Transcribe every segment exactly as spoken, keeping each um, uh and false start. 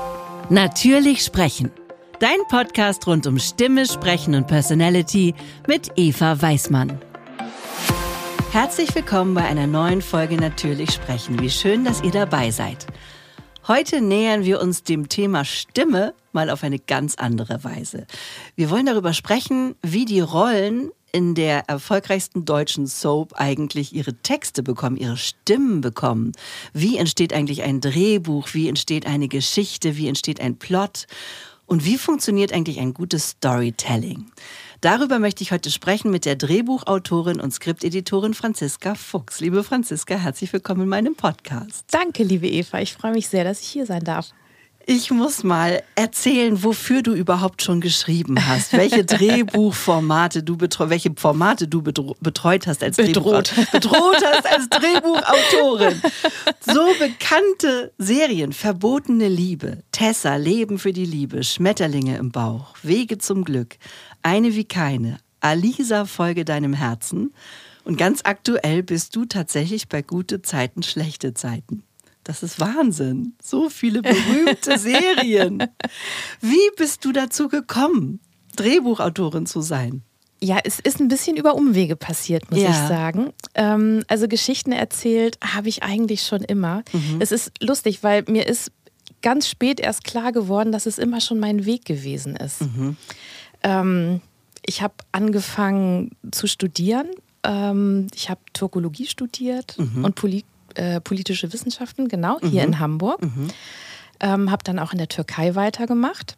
Natürlich sprechen. Dein Podcast rund um Stimme, Sprechen und Personality mit Eva Weißmann. Herzlich willkommen bei einer neuen Folge Natürlich sprechen. Wie schön, dass ihr dabei seid. Heute nähern wir uns dem Thema Stimme mal auf eine ganz andere Weise. Wir wollen darüber sprechen, wie die Rollen in der erfolgreichsten deutschen Soap eigentlich ihre Texte bekommen, ihre Stimmen bekommen. Wie entsteht eigentlich ein Drehbuch? Wie entsteht eine Geschichte? Wie entsteht ein Plot? Und wie funktioniert eigentlich ein gutes Storytelling? Darüber möchte ich heute sprechen mit der Drehbuchautorin und Skripteditorin Franziska Fuchs. Liebe Franziska, herzlich willkommen in meinem Podcast. Danke, liebe Eva. Ich freue mich sehr, dass ich hier sein darf. Ich muss mal erzählen, wofür du überhaupt schon geschrieben hast. Welche Drehbuchformate du betreut, welche Formate du betreut hast als Bedroht. Drehbuch, bedroht hast als Drehbuchautorin. So bekannte Serien: Verbotene Liebe, Tessa, Leben für die Liebe, Schmetterlinge im Bauch, Wege zum Glück, Eine wie keine, Alisa, folge deinem Herzen. Und ganz aktuell bist du tatsächlich bei Gute Zeiten, schlechte Zeiten. Das ist Wahnsinn. So viele berühmte Serien. Wie bist du dazu gekommen, Drehbuchautorin zu sein? Ja, es ist ein bisschen über Umwege passiert, muss ja. ich sagen. Ähm, also Geschichten erzählt habe ich eigentlich schon immer. Mhm. Es ist lustig, weil mir ist ganz spät erst klar geworden, dass es immer schon mein Weg gewesen ist. Mhm. Ähm, ich habe angefangen zu studieren. Ähm, ich habe Türkologie studiert mhm. und Politik. Äh, politische Wissenschaften, genau, hier mhm. in Hamburg. Mhm. Ähm, habe dann auch in der Türkei weitergemacht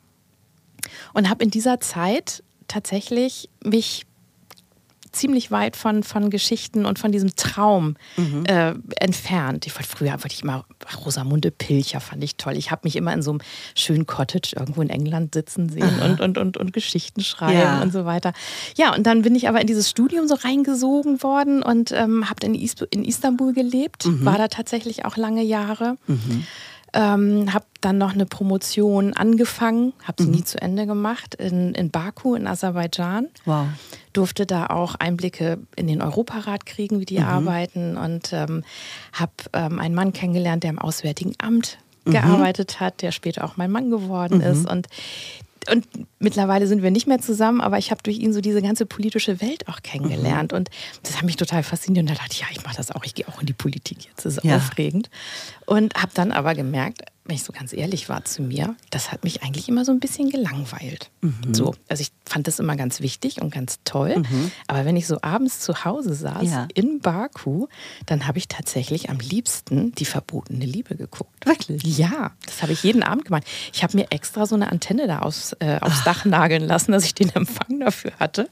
und habe in dieser Zeit tatsächlich mich ziemlich weit von, von Geschichten und von diesem Traum mhm. äh, entfernt. Ich wollte früher wollte ich immer Rosamunde Pilcher, fand ich toll. Ich habe mich immer in so einem schönen Cottage irgendwo in England sitzen sehen und, und, und, und Geschichten schreiben ja. und so weiter. Ja, und dann bin ich aber in dieses Studium so reingesogen worden und ähm, habe in, Is- in Istanbul gelebt, mhm. war da tatsächlich auch lange Jahre. Mhm. Ähm, habe dann noch eine Promotion angefangen, habe sie mhm. nie zu Ende gemacht, in, in Baku in Aserbaidschan. Wow. Durfte da auch Einblicke in den Europarat kriegen, wie die mhm. arbeiten und ähm, habe ähm, einen Mann kennengelernt, der im Auswärtigen Amt mhm. gearbeitet hat, der später auch mein Mann geworden mhm. ist und Und mittlerweile sind wir nicht mehr zusammen, aber ich habe durch ihn so diese ganze politische Welt auch kennengelernt. Mhm. Und das hat mich total fasziniert. Und da dachte ich, ja, ich mache das auch, ich gehe auch in die Politik jetzt. Das ist ja. aufregend. Und habe dann aber gemerkt, wenn ich so ganz ehrlich war zu mir, das hat mich eigentlich immer so ein bisschen gelangweilt. Mhm. So, also ich fand das immer ganz wichtig und ganz toll. Mhm. Aber wenn ich so abends zu Hause saß, ja. in Baku, dann habe ich tatsächlich am liebsten die Verbotene Liebe geguckt. Wirklich? Ja, das habe ich jeden Abend gemacht. Ich habe mir extra so eine Antenne da aufs, äh, aufs Ach. Dach nageln lassen, dass ich den Empfang dafür hatte.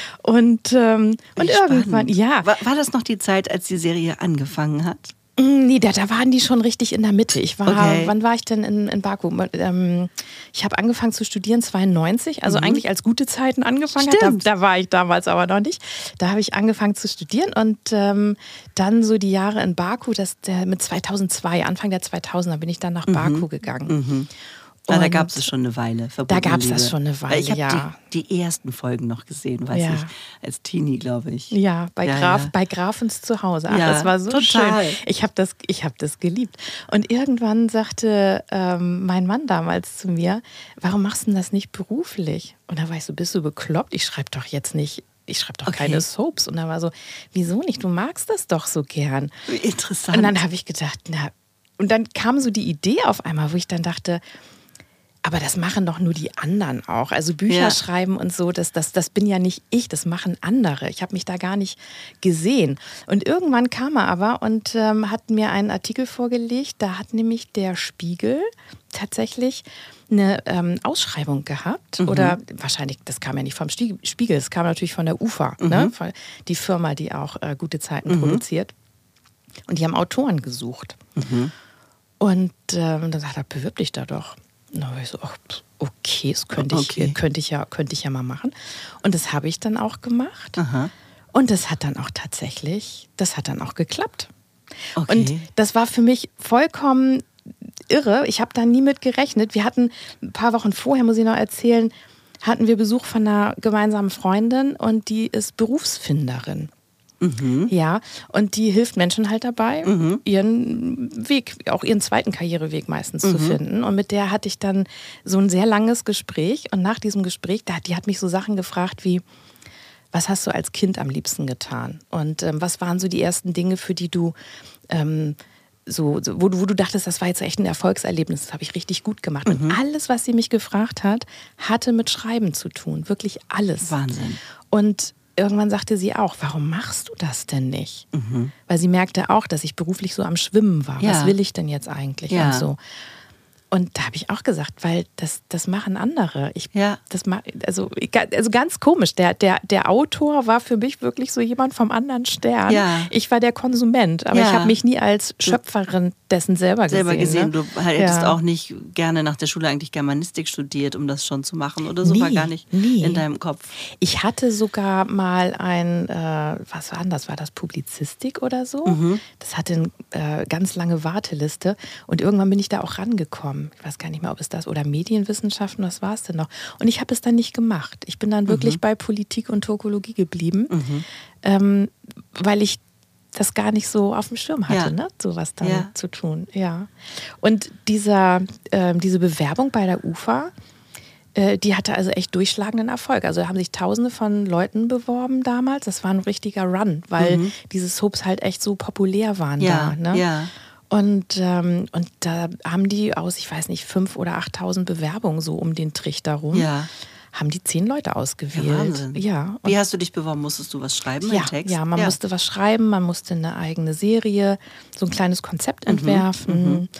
Und, ähm, und irgendwann, ja. War, war das noch die Zeit, als die Serie angefangen hat? Nee, da, da waren die schon richtig in der Mitte. Ich war, okay. Wann war ich denn in, in Baku? Ähm, ich habe angefangen zu studieren zweiundneunzig, also mhm. eigentlich als Gute Zeiten angefangen hat. Da, da war ich damals aber noch nicht. Da habe ich angefangen zu studieren und ähm, dann so die Jahre in Baku, das, der, mit zweitausendzwei, Anfang der zweitausender bin ich dann nach mhm. Baku gegangen. Mhm. Ah, da gab es schon eine Weile. Da gab es das schon eine Weile, ich habe ja. die, die ersten Folgen noch gesehen, weiß ja. ich, als Teenie, glaube ich. Ja, bei, ja, Graf, ja. bei Grafens zu Hause. Ach, ja, das war so total. schön. Ich habe das, ich hab das geliebt. Und irgendwann sagte ähm, mein Mann damals zu mir, warum machst du denn das nicht beruflich? Und da war ich so, bist du bekloppt? Ich schreibe doch jetzt nicht... Ich schreibe doch okay. keine Soaps. Und da war so, wieso nicht? Du magst das doch so gern. Interessant. Und dann habe ich gedacht, na... Und dann kam so die Idee auf einmal, wo ich dann dachte... Aber das machen doch nur die anderen auch. Also Bücher ja. schreiben und so, das, das, das bin ja nicht ich, das machen andere. Ich habe mich da gar nicht gesehen. Und irgendwann kam er aber und ähm, hat mir einen Artikel vorgelegt. Da hat nämlich der Spiegel tatsächlich eine ähm, Ausschreibung gehabt. Mhm. Oder wahrscheinlich, das kam ja nicht vom Spiegel, das kam natürlich von der U F A, mhm. ne? Die Firma, die auch äh, Gute Zeiten mhm. produziert. Und die haben Autoren gesucht. Mhm. Und ähm, dann sagt er, bewirb dich da doch. Und dann war ich so, ach, okay, das könnte ich, okay. könnte ich ja, könnte ich ja mal machen. Und das habe ich dann auch gemacht. Aha. Und das hat dann auch tatsächlich, das hat dann auch geklappt. Okay. Und das war für mich vollkommen irre. Ich habe da nie mit gerechnet. Wir hatten ein paar Wochen vorher, muss ich noch erzählen, hatten wir Besuch von einer gemeinsamen Freundin und die ist Berufsfinderin. Mhm. Ja, und die hilft Menschen halt dabei, mhm. ihren Weg, auch ihren zweiten Karriereweg meistens mhm. zu finden. Und mit der hatte ich dann so ein sehr langes Gespräch. Und nach diesem Gespräch, die hat mich so Sachen gefragt wie, was hast du als Kind am liebsten getan? Und ähm, was waren so die ersten Dinge, für die du, ähm, so, so wo, du wo du dachtest, das war jetzt echt ein Erfolgserlebnis, das habe ich richtig gut gemacht. Mhm. Und alles, was sie mich gefragt hat, hatte mit Schreiben zu tun. Wirklich alles. Wahnsinn. Und irgendwann sagte sie auch, warum machst du das denn nicht? Mhm. Weil sie merkte auch, dass ich beruflich so am Schwimmen war. Ja. Was will ich denn jetzt eigentlich? Ja. Und so. Und da habe ich auch gesagt, weil das, das machen andere. Ich, ja. das ma- also, also ganz komisch. Der, der, der Autor war für mich wirklich so jemand vom anderen Stern. Ja. Ich war der Konsument, aber ja. ich habe mich nie als Schöpferin dessen selber gesehen. Selber gesehen. Ne? Du hättest ja. auch nicht gerne nach der Schule eigentlich Germanistik studiert, um das schon zu machen oder so, nie, war gar nicht nie. in deinem Kopf. Ich hatte sogar mal ein, äh, was war das? War das Publizistik oder so? Mhm. Das hatte eine äh, ganz lange Warteliste und irgendwann bin ich da auch rangekommen. Ich weiß gar nicht mehr, ob es das oder Medienwissenschaften, was war es denn noch? Und ich habe es dann nicht gemacht. Ich bin dann wirklich mhm. bei Politik und Turkologie geblieben, mhm. ähm, weil ich das gar nicht so auf dem Schirm hatte, ja. ne? sowas dann ja. zu tun. Ja. Und dieser, äh, diese Bewerbung bei der U F A, äh, die hatte also echt durchschlagenden Erfolg. Also da haben sich Tausende von Leuten beworben damals. Das war ein richtiger Run, weil mhm. diese Soaps halt echt so populär waren ja. da. Ne? Ja. Und, ähm, und da haben die aus, ich weiß nicht, fünf oder achttausend Bewerbungen so um den Trichter rum, ja. haben die zehn Leute ausgewählt. Ja, Wahnsinn. Ja. Wie hast du dich beworben? Musstest du was schreiben, ja, einen Text? Ja, man ja. musste was schreiben, man musste eine eigene Serie, so ein kleines Konzept entwerfen. Mhm.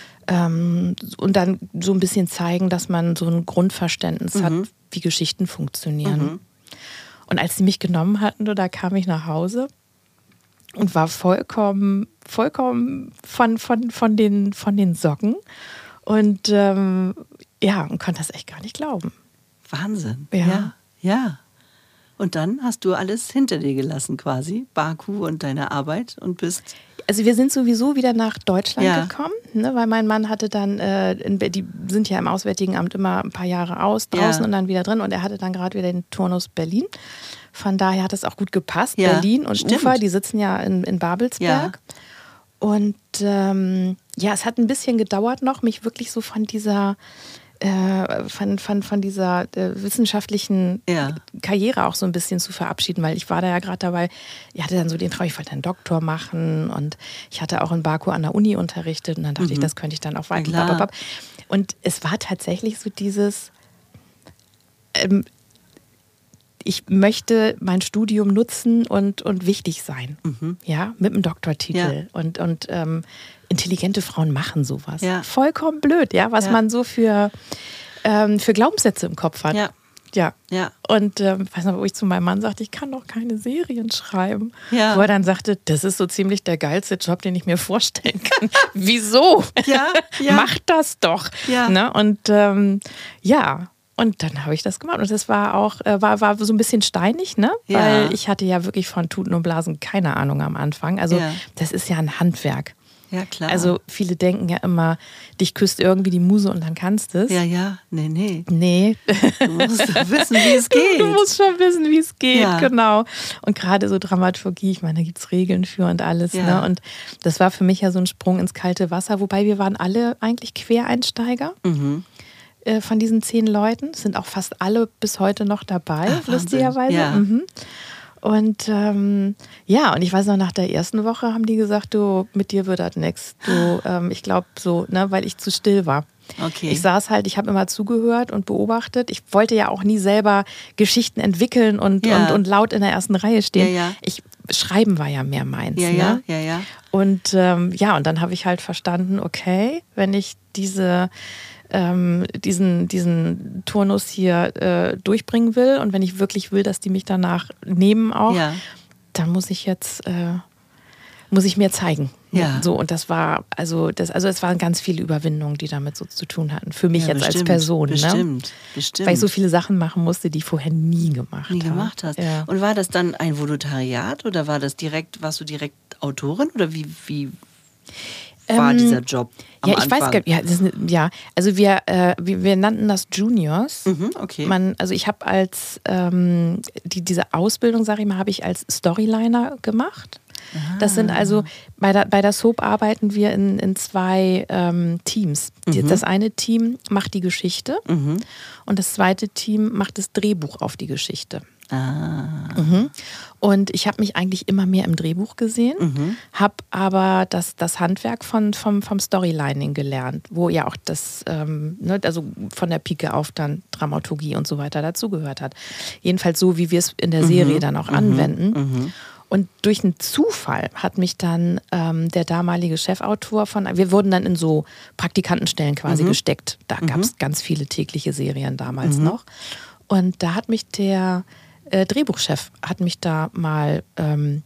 Ähm, und dann so ein bisschen zeigen, dass man so ein Grundverständnis mhm. hat, wie Geschichten funktionieren. Mhm. Und als sie mich genommen hatten, da kam ich nach Hause und war vollkommen, vollkommen von, von, von, den, von den Socken. Und ähm, ja, und konnte das echt gar nicht glauben. Wahnsinn. Ja. ja. Ja. Und dann hast du alles hinter dir gelassen quasi, Baku und deine Arbeit und bist... Also wir sind sowieso wieder nach Deutschland ja. gekommen, ne, weil mein Mann hatte dann, äh, in, die sind ja im Auswärtigen Amt immer ein paar Jahre aus, draußen ja. und dann wieder drin und er hatte dann gerade wieder den Turnus Berlin. Von daher hat es auch gut gepasst. Ja, Berlin und stimmt. Ufa, die sitzen ja in, in Babelsberg. Ja. Und ähm, ja, es hat ein bisschen gedauert noch, mich wirklich so von dieser... Äh, von, von, von dieser äh, wissenschaftlichen ja. Karriere auch so ein bisschen zu verabschieden, weil ich war da ja gerade dabei, ich hatte dann so den Traum, ich wollte einen Doktor machen und ich hatte auch in Baku an der Uni unterrichtet und dann dachte mhm. ich, das könnte ich dann auch weiter. Ja, und es war tatsächlich so dieses, ähm, ich möchte mein Studium nutzen und, und wichtig sein, mhm. ja, mit einem Doktortitel ja. und, und ähm, intelligente Frauen machen sowas. Ja. Vollkommen blöd, ja, was ja. man so für, ähm, für Glaubenssätze im Kopf hat. Ja. Ja. ja. Und ähm, weiß noch, wo ich zu meinem Mann sagte, ich kann doch keine Serien schreiben. Ja. Wo er dann sagte, das ist so ziemlich der geilste Job, den ich mir vorstellen kann. Wieso? Ja. ja. Mach das doch. Ja. Ne? Und ähm, ja. Und dann habe ich das gemacht. Und das war auch, äh, war, war so ein bisschen steinig, ne? Ja. Weil ich hatte ja wirklich von Tuten und Blasen keine Ahnung am Anfang. Also ja. das ist ja ein Handwerk. Ja, klar. Also viele denken ja immer, dich küsst irgendwie die Muse und dann kannst du es. Ja, ja, nee, nee. Nee. Du musst wissen, wie es geht. Du musst schon wissen, wie es geht, ja. genau. Und gerade so Dramaturgie, ich meine, da gibt es Regeln für und alles. Ja. Ne? Und das war für mich ja so ein Sprung ins kalte Wasser, wobei wir waren alle eigentlich Quereinsteiger. Mhm. Von diesen zehn Leuten. Es sind auch fast alle bis heute noch dabei, Ach, lustigerweise. Ja. Mhm. Und ähm, ja, und ich weiß noch, nach der ersten Woche haben die gesagt, du, mit dir wird das nichts. Du, ähm, ich glaube so, ne, weil ich zu still war. Okay. Ich saß halt, ich habe immer zugehört und beobachtet. Ich wollte ja auch nie selber Geschichten entwickeln und, ja. und, und laut in der ersten Reihe stehen. Ja, ja. Ich, Schreiben war ja mehr meins. Ja, ne? ja, ja, ja. Und ähm, ja, und dann habe ich halt verstanden, okay, wenn ich diese Ähm, diesen, diesen Turnus hier äh, durchbringen will und wenn ich wirklich will, dass die mich danach nehmen auch, ja. dann muss ich jetzt äh, muss ich mir zeigen. Ja. So, und das war, also das, also es waren ganz viele Überwindungen, die damit so zu tun hatten. Für mich ja, jetzt bestimmt, als Person. Bestimmt, ne? bestimmt. Weil ich so viele Sachen machen musste, die ich vorher nie gemacht habe. Nie gemacht hast. Ja. Und war das dann ein Volontariat oder war das direkt, warst du direkt Autorin oder wie, wie war ähm, dieser Job am ja, ich Anfang. weiß gar nicht. Ja, das ist eine, ja, also wir, äh, wir, wir nannten das Juniors. Mhm, okay. Man, also ich habe als, ähm, die, diese Ausbildung, sage ich mal, habe ich als Storyliner gemacht. Ah. Das sind also, bei der, bei der Soap arbeiten wir in, in zwei ähm, Teams. Mhm. Das eine Team macht die Geschichte mhm. und das zweite Team macht das Drehbuch auf die Geschichte. Ah. Mhm. Und ich habe mich eigentlich immer mehr im Drehbuch gesehen, mhm. habe aber das, das Handwerk von, vom, vom Storylining gelernt, wo ja auch das, ähm, ne, also von der Pike auf dann Dramaturgie und so weiter dazugehört hat. Jedenfalls so, wie wir es in der Serie mhm. dann auch mhm. anwenden. Mhm. Und durch einen Zufall hat mich dann ähm, der damalige Chefautor von, wir wurden dann in so Praktikantenstellen quasi mhm. gesteckt. Da gab es mhm. ganz viele tägliche Serien damals mhm. noch. Und da hat mich der Äh, Drehbuchchef hat mich da mal ähm,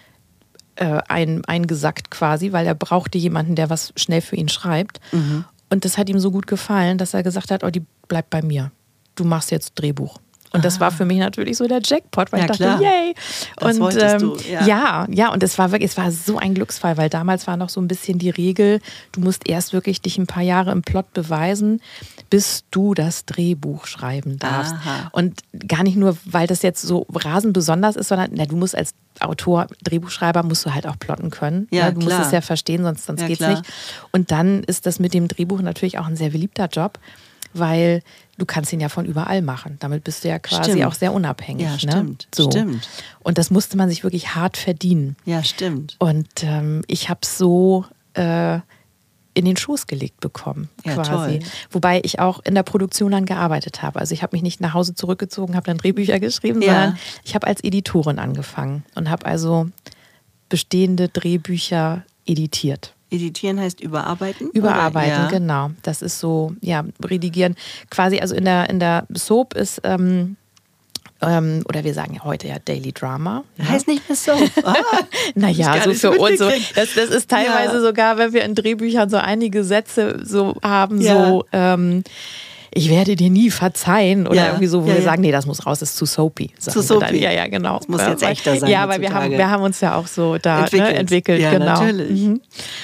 äh, ein, eingesackt quasi, weil er brauchte jemanden, der was schnell für ihn schreibt. Mhm. Und das hat ihm so gut gefallen, dass er gesagt hat, oh, die bleibt bei mir. Du machst jetzt Drehbuch. Und das ah. war für mich natürlich so der Jackpot, weil ja, ich dachte, klar. yay. Das und ähm, du, ja. ja, ja, und es war wirklich, es war so ein Glücksfall, weil damals war noch so ein bisschen die Regel, du musst erst wirklich dich ein paar Jahre im Plot beweisen, bis du das Drehbuch schreiben darfst. Aha. Und gar nicht nur, weil das jetzt so rasend besonders ist, sondern na, du musst als Autor, Drehbuchschreiber, musst du halt auch plotten können. Ja, ja, du klar. musst es ja verstehen, sonst, sonst ja, geht's klar. nicht. Und dann ist das mit dem Drehbuch natürlich auch ein sehr beliebter Job, weil du kannst ihn ja von überall machen. Damit bist du ja quasi stimmt. auch sehr unabhängig. Ja, stimmt. Ne? So. stimmt. Und das musste man sich wirklich hart verdienen. Ja, stimmt. Und ähm, ich habe es so äh, in den Schoß gelegt bekommen, ja, quasi. Toll. Wobei ich auch in der Produktion dann gearbeitet habe. Also ich habe mich nicht nach Hause zurückgezogen, habe dann Drehbücher geschrieben, ja. sondern ich habe als Editorin angefangen und habe also bestehende Drehbücher editiert. Editieren heißt überarbeiten? Überarbeiten, ja. genau. Das ist so, ja, redigieren. Quasi, also in der, in der Soap ist, ähm, ähm, oder wir sagen ja heute ja Daily Drama. Ja. Heißt nicht mehr Soap. Ah, naja, so für uns. So, das, das ist teilweise ja. sogar, wenn wir in Drehbüchern so einige Sätze so haben, ja. so, ähm, ich werde dir nie verzeihen oder ja, irgendwie so, wo ja, wir ja. sagen, nee, das muss raus, das ist zu soapy. Zu soapy. Ja, ja, genau. Das muss jetzt echter sein. Ja, weil wir haben, wir haben uns ja auch so da entwickelt, ne, entwickelt ja, genau. natürlich. Mhm.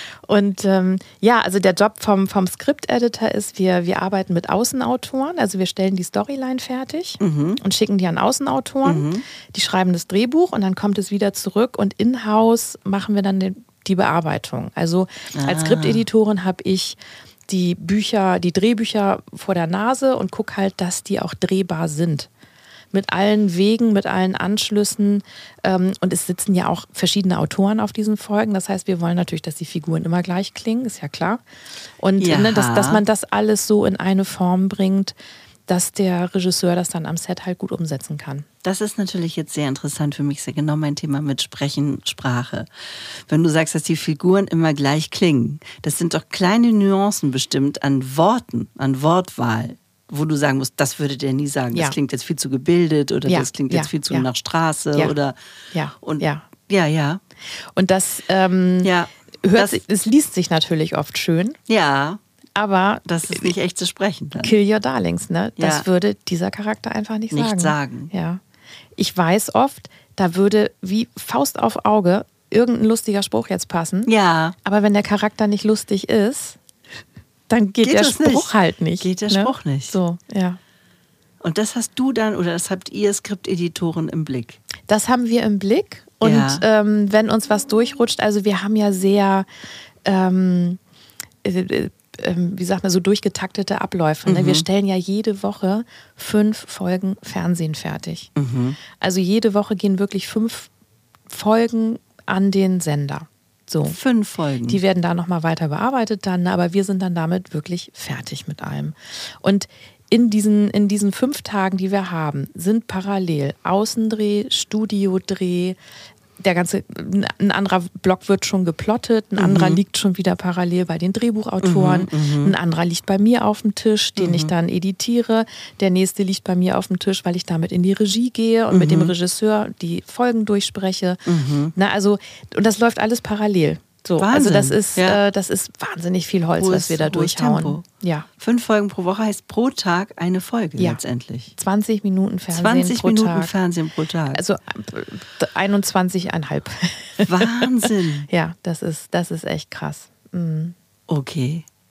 Und ähm, ja, also der Job vom, vom Script-Editor ist, wir, wir arbeiten mit Außenautoren, also wir stellen die Storyline fertig mhm. und schicken die an Außenautoren, mhm. die schreiben das Drehbuch und dann kommt es wieder zurück und in-house machen wir dann den, die Bearbeitung. Also ah. als Script-Editorin habe ich die Bücher, die Drehbücher vor der Nase und gucke halt, dass die auch drehbar sind. Mit allen Wegen, mit allen Anschlüssen. Ähm, und es sitzen ja auch verschiedene Autoren auf diesen Folgen. Das heißt, wir wollen natürlich, dass die Figuren immer gleich klingen, ist ja klar. Und ja. ne, dass, dass man das alles so in eine Form bringt, dass der Regisseur das dann am Set halt gut umsetzen kann. Das ist natürlich jetzt sehr interessant für mich, ist ja genau mein Thema mit Sprechen, Sprache. Wenn du sagst, dass die Figuren immer gleich klingen, das sind doch kleine Nuancen bestimmt an Worten, an Wortwahl, wo du sagen musst, das würde der nie sagen. Ja. Das klingt jetzt viel zu gebildet oder ja. das klingt ja. jetzt viel zu ja. nach Straße ja. oder ja. und ja. ja, ja. Und das, ähm, ja. hört das sich, es liest sich natürlich oft schön. Ja. Aber das ist nicht echt zu sprechen. Dann. Kill your darlings, ne? Das ja. würde dieser Charakter einfach nicht sagen. Nicht sagen. Ja. Ich weiß oft, da würde wie Faust auf Auge irgendein lustiger Spruch jetzt passen. Ja. Aber wenn der Charakter nicht lustig ist, dann geht, geht der Spruch nicht. halt nicht. Geht der ne? Spruch nicht. So, ja. Und das hast du dann, oder das habt ihr Skripteditoren im Blick? Das haben wir im Blick. Und ja. ähm, wenn uns was durchrutscht, also wir haben ja sehr, ähm, äh, äh, wie sagt man, so durchgetaktete Abläufe. Mhm. Ne? Wir stellen ja jede Woche fünf Folgen Fernsehen fertig. Mhm. Also jede Woche gehen wirklich fünf Folgen an den Sender. So. Fünf Folgen. Die werden da nochmal weiter bearbeitet dann, aber wir sind dann damit wirklich fertig mit allem. Und in diesen, in diesen fünf Tagen, die wir haben, sind parallel Außendreh, Studiodreh, der ganze, ein anderer Block wird schon geplottet, ein mhm. anderer liegt schon wieder parallel bei den Drehbuchautoren, mhm, ein anderer liegt bei mir auf dem Tisch, den mhm. ich dann editiere, der nächste liegt bei mir auf dem Tisch, weil ich damit in die Regie gehe und mhm. mit dem Regisseur die Folgen durchspreche. Mhm. Na, also, und das läuft alles parallel. So, also das ist, ja. äh, das ist wahnsinnig viel Holz, hohes, was wir da durchhauen. Tempo. Ja. Fünf Folgen pro Woche heißt pro Tag eine Folge ja. letztendlich. zwanzig Minuten Fernsehen zwanzig pro Minuten Tag. Fernsehen pro Tag. Also einundzwanzig Komma fünf. Wahnsinn. Ja, das ist, das ist echt krass. Mhm. Okay.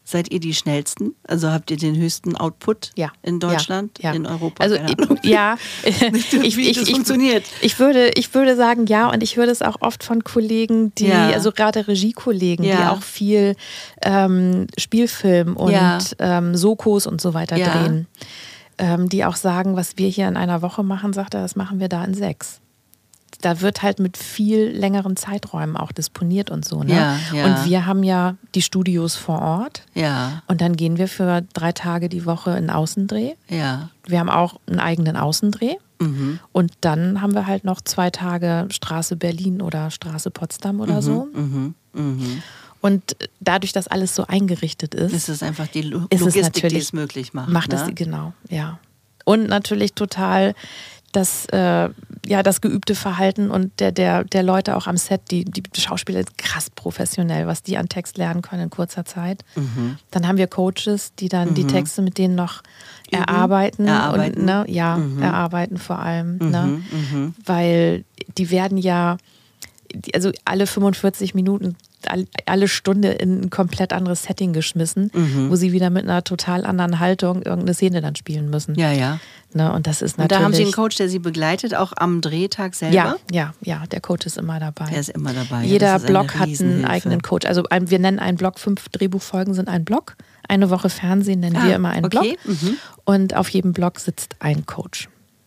Seid ihr die schnellsten? Also habt ihr den höchsten Output ja. in Deutschland, ja. Ja. in Europa? Also ja, Nicht, wie ich, das ich, funktioniert. Ich, ich, würde, ich würde sagen ja, und ich würde es auch oft von Kollegen, die, ja. also gerade Regiekollegen, ja. die auch viel ähm, Spielfilm und ja. ähm, Sokos und so weiter ja. drehen, ähm, die auch sagen, was wir hier in einer Woche machen, sagt er, das machen wir da in sechs. Da wird halt mit viel längeren Zeiträumen auch disponiert und so. Ne? Ja, ja. Und wir haben ja die Studios vor Ort. Ja. Und dann gehen wir für drei Tage die Woche in Außendreh. Ja. Wir haben auch einen eigenen Außendreh. Mhm. Und dann haben wir halt noch zwei Tage Straße Berlin oder Straße Potsdam oder mhm. so. Mhm. Mhm. Und dadurch, dass alles so eingerichtet ist, ist es einfach die Lo- ist Logistik, es die es möglich macht. Macht ne? es, genau, ja. Und natürlich total das, äh, ja, das geübte Verhalten und der, der, der Leute auch am Set, die, die Schauspieler sind krass professionell, was die an Text lernen können in kurzer Zeit. Mhm. Dann haben wir Coaches, die dann mhm. die Texte mit denen noch Üben. erarbeiten. erarbeiten. Und, ne, ja, mhm. erarbeiten vor allem. Mhm. Ne? Mhm. Weil die werden ja, also alle fünfundvierzig Minuten, alle Stunde in ein komplett anderes Setting geschmissen, mhm. wo sie wieder mit einer total anderen Haltung irgendeine Szene dann spielen müssen. Ja, ja. Ne, und das ist natürlich. Und da haben Sie einen Coach, der Sie begleitet, auch am Drehtag selber? Ja, ja, ja, der Coach ist immer dabei. Der ist immer dabei. Jeder ja, Block hat einen eigenen Coach. Also ein, wir nennen einen Block, fünf Drehbuchfolgen sind ein Block. Eine Woche Fernsehen nennen ah, wir immer einen okay. Block. Mhm. Und auf jedem Block sitzt ein Coach.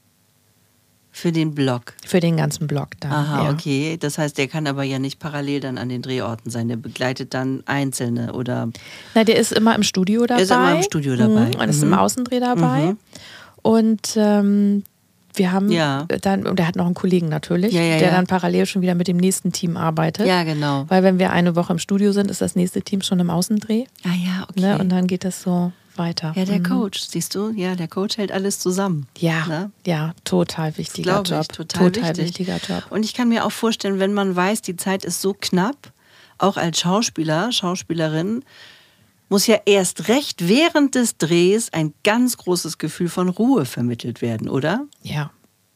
Für den Block? Für den ganzen Block dann. Aha, ja. okay. Das heißt, der kann aber ja nicht parallel dann an den Drehorten sein. Der begleitet dann Einzelne oder... Na, der ist immer im Studio dabei. Der ist immer im Studio dabei. Mhm. Und ist mhm. im Außendreh dabei. Mhm. Und ähm, wir haben ja. dann, und der hat noch einen Kollegen natürlich, ja, ja, der ja. dann parallel schon wieder mit dem nächsten Team arbeitet. Ja, genau. Weil wenn wir eine Woche im Studio sind, ist das nächste Team schon im Außendreh. Ah ja, okay. Ne? Und dann geht das so weiter. Ja, der mhm. Coach, siehst du? Ja, der Coach hält alles zusammen. Ja, ne? ja, total wichtiger ich, Job. total, total wichtig. wichtiger Job. Und ich kann mir auch vorstellen, wenn man weiß, die Zeit ist so knapp, auch als Schauspieler, Schauspielerin, muss ja erst recht während des Drehs ein ganz großes Gefühl von Ruhe vermittelt werden, oder? Ja.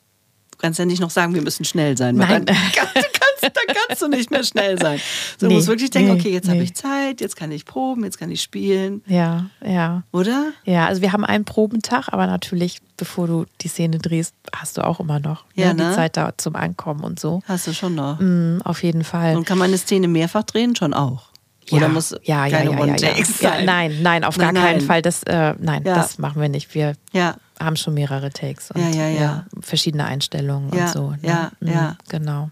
Du kannst ja nicht noch sagen, wir müssen schnell sein. Nein. Dann kannst, kannst, dann kannst du nicht mehr schnell sein. So, du nee, musst wirklich denken, nee, okay, jetzt nee. habe ich Zeit, jetzt kann ich proben, jetzt kann ich spielen. Ja, ja. Oder? Ja, also wir haben einen Probentag, aber natürlich, bevor du die Szene drehst, hast du auch immer noch ja, ne, ne? die Zeit da zum Ankommen und so. Hast du schon noch. Mm, auf jeden Fall. Und kann man eine Szene mehrfach drehen? Schon auch. Ja, Oder muss ja, keine ja, ja, One-Takes ja, ja. sein? Ja, nein, nein, auf nein, gar keinen nein. Fall. Das, äh, nein, Ja. das machen wir nicht. Wir Ja. haben schon mehrere Takes und Ja, ja, ja. verschiedene Einstellungen Ja, und so. Ne? ja, Mhm, ja. Genau.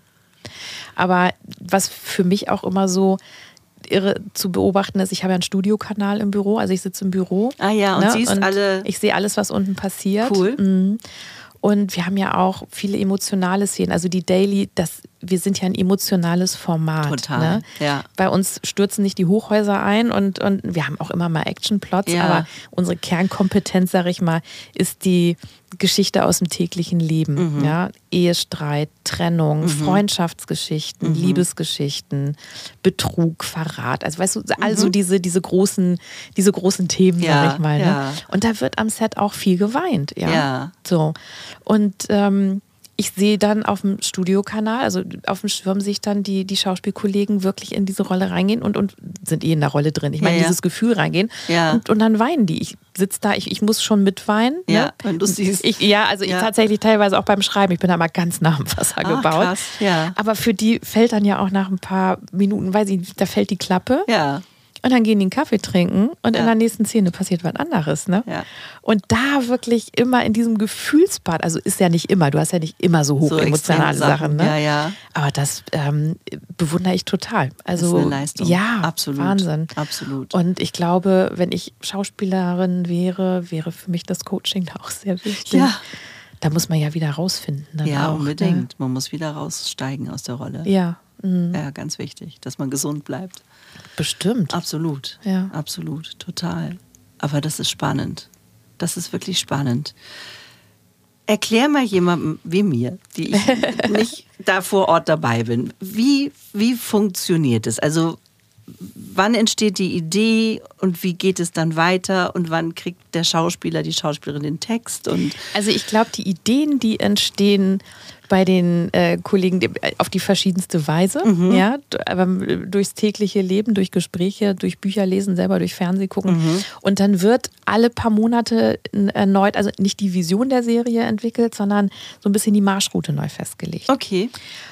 Aber was für mich auch immer so irre zu beobachten ist, ich habe ja einen Studiokanal im Büro, also ich sitze im Büro. Ah ja, und ne? siehst und alle... Ich sehe alles, was unten passiert. Cool. Mhm. Und wir haben ja auch viele emotionale Szenen. Also die Daily, das, wir sind ja ein emotionales Format. Total, ne? ja. Bei uns stürzen nicht die Hochhäuser ein und, und wir haben auch immer mal Actionplots, Ja. aber unsere Kernkompetenz, sag ich mal, ist die Geschichte aus dem täglichen Leben. Mhm. Ja? Ehestreit, Trennung, Mhm. Freundschaftsgeschichten, Mhm. Liebesgeschichten, Betrug, Verrat. Also weißt du, also Mhm. diese, diese, großen, diese großen Themen, Ja, sag ich mal. Ne? ja. Und da wird am Set auch viel geweint. Ja. Ja. So. Und ähm, ich sehe dann auf dem Studiokanal, also auf dem Schirm sehe ich dann die, die Schauspielkollegen wirklich in diese Rolle reingehen und, und sind eh in der Rolle drin. Ich meine, Ja, ja. dieses Gefühl reingehen. Ja. Und, und dann weinen die. Ich sitze da, ich, ich muss schon mitweinen. Ja, ne? wenn du siehst. Ich, ja, also Ja. ich tatsächlich teilweise auch beim Schreiben. Ich bin da mal ganz nah am Wasser Ah, gebaut. krass, ja. Aber für die fällt dann ja auch nach ein paar Minuten, weiß ich, da fällt die Klappe. Ja. Und dann gehen die einen Kaffee trinken und Ja. in der nächsten Szene passiert was anderes. Ne? Ja. Und da wirklich immer in diesem Gefühlsbad, also ist ja nicht immer, du hast ja nicht immer so hoch So emotionale extreme Sachen. Ne? Ja, ja. Aber das ähm, bewundere ich total. Also, Das ist eine Leistung. Ja, Absolut. Wahnsinn. Absolut. Und ich glaube, wenn ich Schauspielerin wäre, wäre für mich das Coaching da auch sehr wichtig. Ja. Da muss man ja wieder rausfinden. Dann Ja, auch, unbedingt. Man muss wieder raussteigen aus der Rolle. Ne? Ja, mhm. Ja, ganz wichtig, dass man gesund bleibt. bestimmt. Absolut. Ja. Absolut. Total. Aber das ist spannend. Das ist wirklich spannend. Erklär mal jemandem wie mir, die ich nicht da vor Ort dabei bin, wie, wie funktioniert es? Also wann entsteht die Idee und wie geht es dann weiter und wann kriegt der Schauspieler, die Schauspielerin den Text? Und also ich glaube, die Ideen, die entstehen bei den äh, Kollegen die, auf die verschiedenste Weise, mhm. ja, aber durchs tägliche Leben, durch Gespräche, durch Bücher lesen, selber durch Fernsehen gucken. Mhm. Und dann wird alle paar Monate erneut, also nicht die Vision der Serie entwickelt, sondern so ein bisschen die Marschroute neu festgelegt. Okay.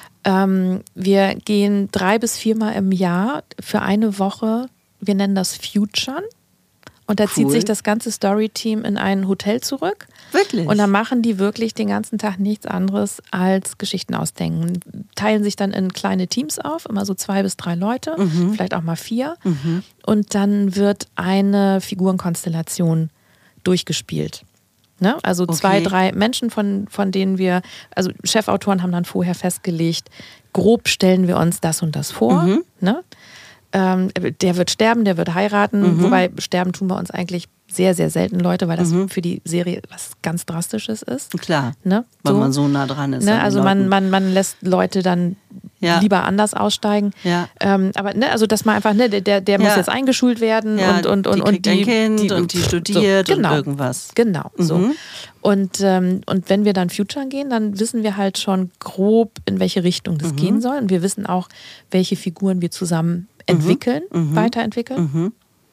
Ähm, wir gehen drei bis viermal im Jahr für eine Woche, wir nennen das Futuren. Und da cool. zieht sich das ganze Story-Team in ein Hotel zurück. Wirklich? Und dann machen die wirklich den ganzen Tag nichts anderes als Geschichten ausdenken. Teilen sich dann in kleine Teams auf, immer so zwei bis drei Leute, mhm. vielleicht auch mal vier. Mhm. Und dann wird eine Figurenkonstellation durchgespielt. Ne? Also okay. zwei, drei Menschen, von, von denen wir, also Chefautoren haben dann vorher festgelegt, grob stellen wir uns das und das vor. Mhm. Ne? Ähm, der wird sterben, der wird heiraten, mhm. wobei sterben tun wir uns eigentlich sehr, sehr selten Leute, weil das mhm. für die Serie was ganz Drastisches ist. Klar, ne? weil so. man so nah dran ist. Ne? Also man, man, man lässt Leute dann ja. lieber anders aussteigen. Ja. Ähm, aber ne, also dass man einfach, ne, der, der muss ja. jetzt eingeschult werden ja, und, und, und, die und die, ein Kind die, und die studiert so, genau, und irgendwas. Genau, mhm. so. Und, ähm, und wenn wir dann Futuren gehen, dann wissen wir halt schon grob, in welche Richtung das mhm. gehen soll. Und wir wissen auch, welche Figuren wir zusammen entwickeln, mhm. weiterentwickeln. Mhm.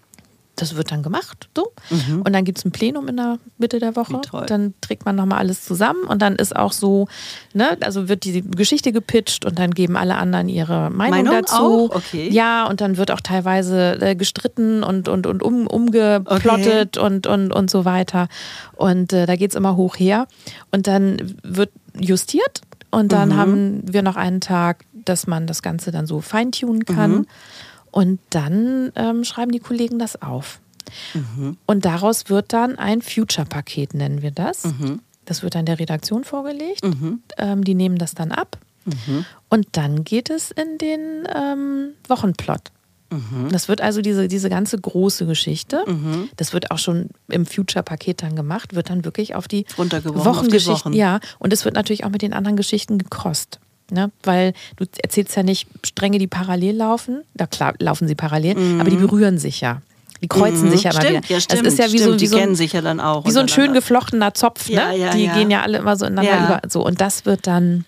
Das wird dann gemacht, so. Mhm. Und dann gibt es ein Plenum in der Mitte der Woche. Dann trägt man nochmal alles zusammen und dann ist auch so, ne, also wird die Geschichte gepitcht und dann geben alle anderen ihre Meinung, Meinung dazu. Auch? Okay. Ja, und dann wird auch teilweise äh, gestritten und, und, und um, umgeplottet okay. und, und, und so weiter. Und äh, da geht es immer hoch her. Und dann wird justiert und dann mhm. haben wir noch einen Tag, dass man das Ganze dann so feintunen kann. Mhm. Und dann ähm, schreiben die Kollegen das auf. Mhm. Und daraus wird dann ein Future-Paket, nennen wir das. Mhm. Das wird dann der Redaktion vorgelegt. Mhm. Ähm, die nehmen das dann ab. Mhm. Und dann geht es in den ähm, Wochenplot. Mhm. Das wird also diese, diese ganze große Geschichte, mhm. das wird auch schon im Future-Paket dann gemacht, wird dann wirklich auf die Wochengeschichten. Wochen. Ja, und es wird natürlich auch mit den anderen Geschichten gecrossed. Ne? Weil du erzählst ja nicht Stränge, die parallel laufen. Da klar laufen sie parallel, mhm. aber die berühren sich ja. Die kreuzen mhm. sich ja immer stimmt, wieder. Ja, stimmt, das ist ja wie stimmt, so, wie die so ein, kennen sich ja dann auch. Wie so ein schön geflochtener Zopf. Ja, ne? ja, die ja. gehen ja alle immer so ineinander ja. über. So. Und das wird dann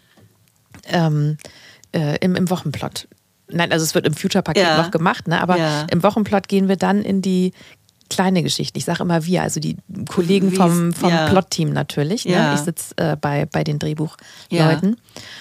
ähm, äh, im, im Wochenplot. Nein, also es wird im Future-Paket ja. noch gemacht, ne? Aber ja. im Wochenplot gehen wir dann in die kleine Geschichten. Ich sage immer wir, also die Kollegen Wie's, vom, vom ja. Plot-Team natürlich. Ne? Ja. Ich sitze äh, bei, bei den Drehbuchleuten. Ja.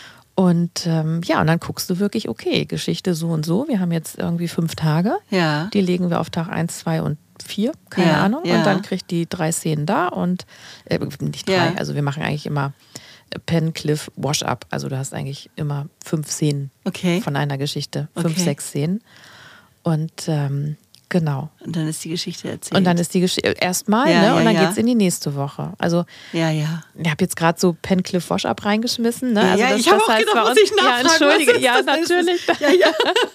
Und ähm, ja, und dann guckst du wirklich, okay, Geschichte so und so. Wir haben jetzt irgendwie fünf Tage. Ja. Die legen wir auf Tag eins, zwei und vier, keine ja. Ahnung. Ja. Und dann kriegt die drei Szenen da und äh, nicht drei, ja. also wir machen eigentlich immer Pen, Cliff, Wash-Up. Also du hast eigentlich immer fünf Szenen okay. von einer Geschichte. Fünf, okay. sechs Szenen. Und ähm, genau. Und dann ist die Geschichte erzählt. Und dann ist die Geschichte erstmal, ja, ne? ja, Und dann ja. geht's in die nächste Woche. Also ja, ja. ich habe jetzt gerade so Pen, Cliff, Wash-Up reingeschmissen. Ne? Also ja, das, ich habe das auch heißt gedacht, muss ich nachfragen. Ja, entschuldige, ja, natürlich. Ja, ja.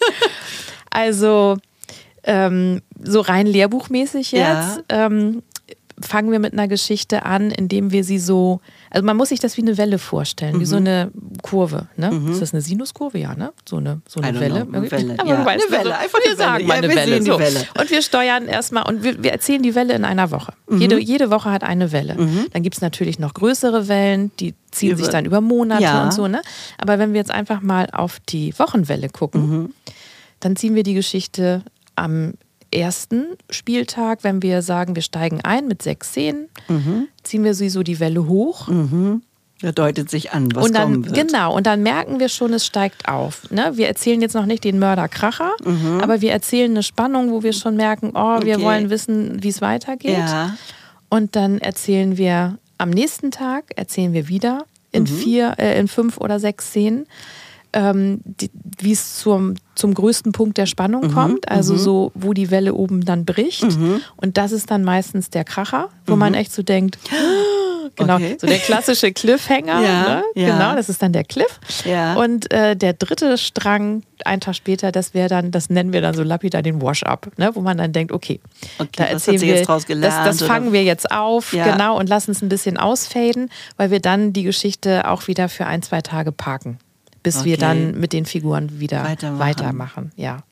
Also ähm, so rein lehrbuchmäßig jetzt. Ja. Ähm, fangen wir mit einer Geschichte an, indem wir sie so, also man muss sich das wie eine Welle vorstellen, mhm. wie so eine Kurve. Ne? Mhm. Ist das eine Sinuskurve? Ja, ne? So eine, so eine Welle. Know, eine Welle. Aber ja. weißt, eine Welle, einfach wir eine sagen Welle. mal Ja, eine wir Welle. sehen die So. Welle. Und wir steuern erstmal, und wir, wir erzählen die Welle in einer Woche. Mhm. Jede, jede Woche hat eine Welle. Mhm. Dann gibt es natürlich noch größere Wellen, die ziehen über, sich dann über Monate ja. und so. Ne? Aber wenn wir jetzt einfach mal auf die Wochenwelle gucken, mhm. dann ziehen wir die Geschichte am ersten Spieltag, wenn wir sagen, wir steigen ein mit sechs Szenen, mhm. ziehen wir sie so die Welle hoch. Mhm. Da deutet sich an, was und dann, kommen wird. Genau, und dann merken wir schon, es steigt auf. Ne? Wir erzählen jetzt noch nicht den Mörder-Kracher, mhm. aber wir erzählen eine Spannung, wo wir schon merken, oh, okay. wir wollen wissen, wie es weitergeht. Ja. Und dann erzählen wir am nächsten Tag, erzählen wir wieder in, mhm. vier, äh, in fünf oder sechs Szenen, Ähm, die, wie es zum, zum größten Punkt der Spannung mhm, kommt, also mhm. so, wo die Welle oben dann bricht. Mhm. Und das ist dann meistens der Kracher, wo mhm. man echt so denkt, genau, okay. so der klassische Cliffhanger, ja, ne? ja. Genau, das ist dann der Cliff. Ja. Und äh, der dritte Strang, einen Tag später, das wäre dann, das nennen wir dann so lapidar den Wash-Up, ne? Wo man dann denkt, okay, okay da erzählen wir, jetzt draus gelernt, das, das fangen oder? wir jetzt auf, ja. genau, und lassen es ein bisschen ausfaden, weil wir dann die Geschichte auch wieder für ein, zwei Tage parken. Bis okay. wir dann mit den Figuren wieder weitermachen. weitermachen. Ja,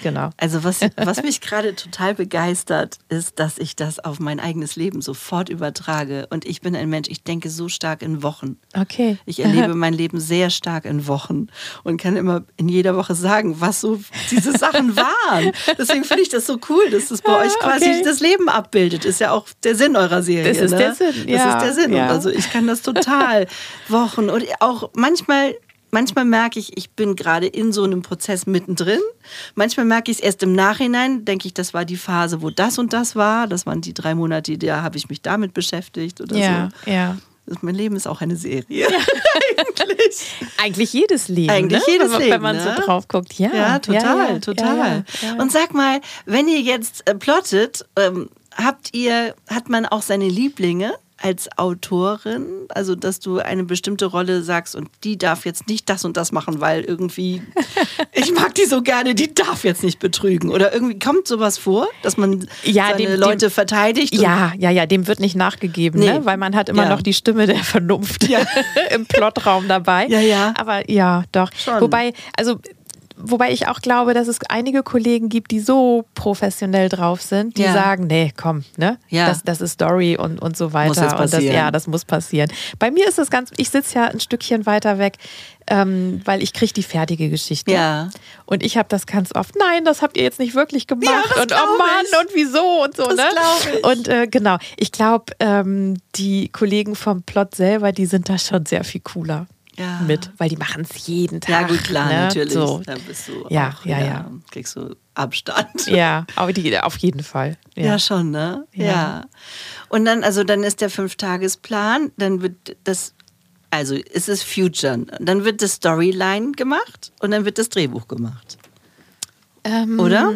genau. Also was, was mich gerade total begeistert, ist, dass ich das auf mein eigenes Leben sofort übertrage. Und ich bin ein Mensch, ich denke so stark in Wochen. Okay. Ich erlebe mein Leben sehr stark in Wochen und kann immer in jeder Woche sagen, was so diese Sachen waren. Deswegen finde ich das so cool, dass das bei euch quasi okay. das Leben abbildet. Ist ja auch der Sinn eurer Serie. Das ist ne? der Sinn, ja. Das ist der Sinn. Ja. Und also ich kann das total Wochen und auch manchmal Manchmal merke ich, ich bin gerade in so einem Prozess mittendrin. Manchmal merke ich es erst im Nachhinein, denke ich, das war die Phase, wo das und das war. Das waren die drei Monate, da habe ich mich damit beschäftigt oder ja, so. Ja. Mein Leben ist auch eine Serie. Ja. Eigentlich. Eigentlich jedes Leben. Eigentlich ne? jedes wenn, Leben. Wenn man ne? so drauf guckt. Ja, ja total, ja, ja, total. Ja, ja, ja. Und sag mal, wenn ihr jetzt äh, plottet, ähm, habt ihr, hat man auch seine Lieblinge als Autorin? Also, dass du eine bestimmte Rolle sagst und die darf jetzt nicht das und das machen, weil irgendwie, ich mag die so gerne, die darf jetzt nicht betrügen. Oder irgendwie kommt sowas vor, dass man ja, seine dem, Leute dem, verteidigt? Ja, ja, ja, dem wird nicht nachgegeben, nee. ne? Weil man hat immer ja. noch die Stimme der Vernunft ja. im Plotraum dabei. Ja, ja. Aber ja, doch. Schon. Wobei, also Wobei ich auch glaube, dass es einige Kollegen gibt, die so professionell drauf sind, die ja. sagen, nee, komm, ne? Ja. Das, das ist Story und, und so weiter. Muss jetzt passieren. Und das, ja, das muss passieren. Bei mir ist es ganz, ich sitze ja ein Stückchen weiter weg, ähm, weil ich kriege die fertige Geschichte. Ja. Und ich habe das ganz oft, nein, das habt ihr jetzt nicht wirklich gemacht. Ja, und oh Mann, ich. und wieso und so. Das ne? glaube ich. Und äh, genau, ich glaube, ähm, die Kollegen vom Plot selber, die sind da schon sehr viel cooler. Ja. Mit, weil die machen es jeden Tag. Ja gut, klar, ne? natürlich. So. Da bist du ja, auch, ja, ja, ja. kriegst du Abstand. Ja, aber die, auf jeden Fall. Ja, ja schon, ne? Ja. ja. Und dann, also dann ist der Fünftagesplan, dann wird das, also ist es Future, dann wird das Storyline gemacht und dann wird das Drehbuch gemacht. Ähm, Oder?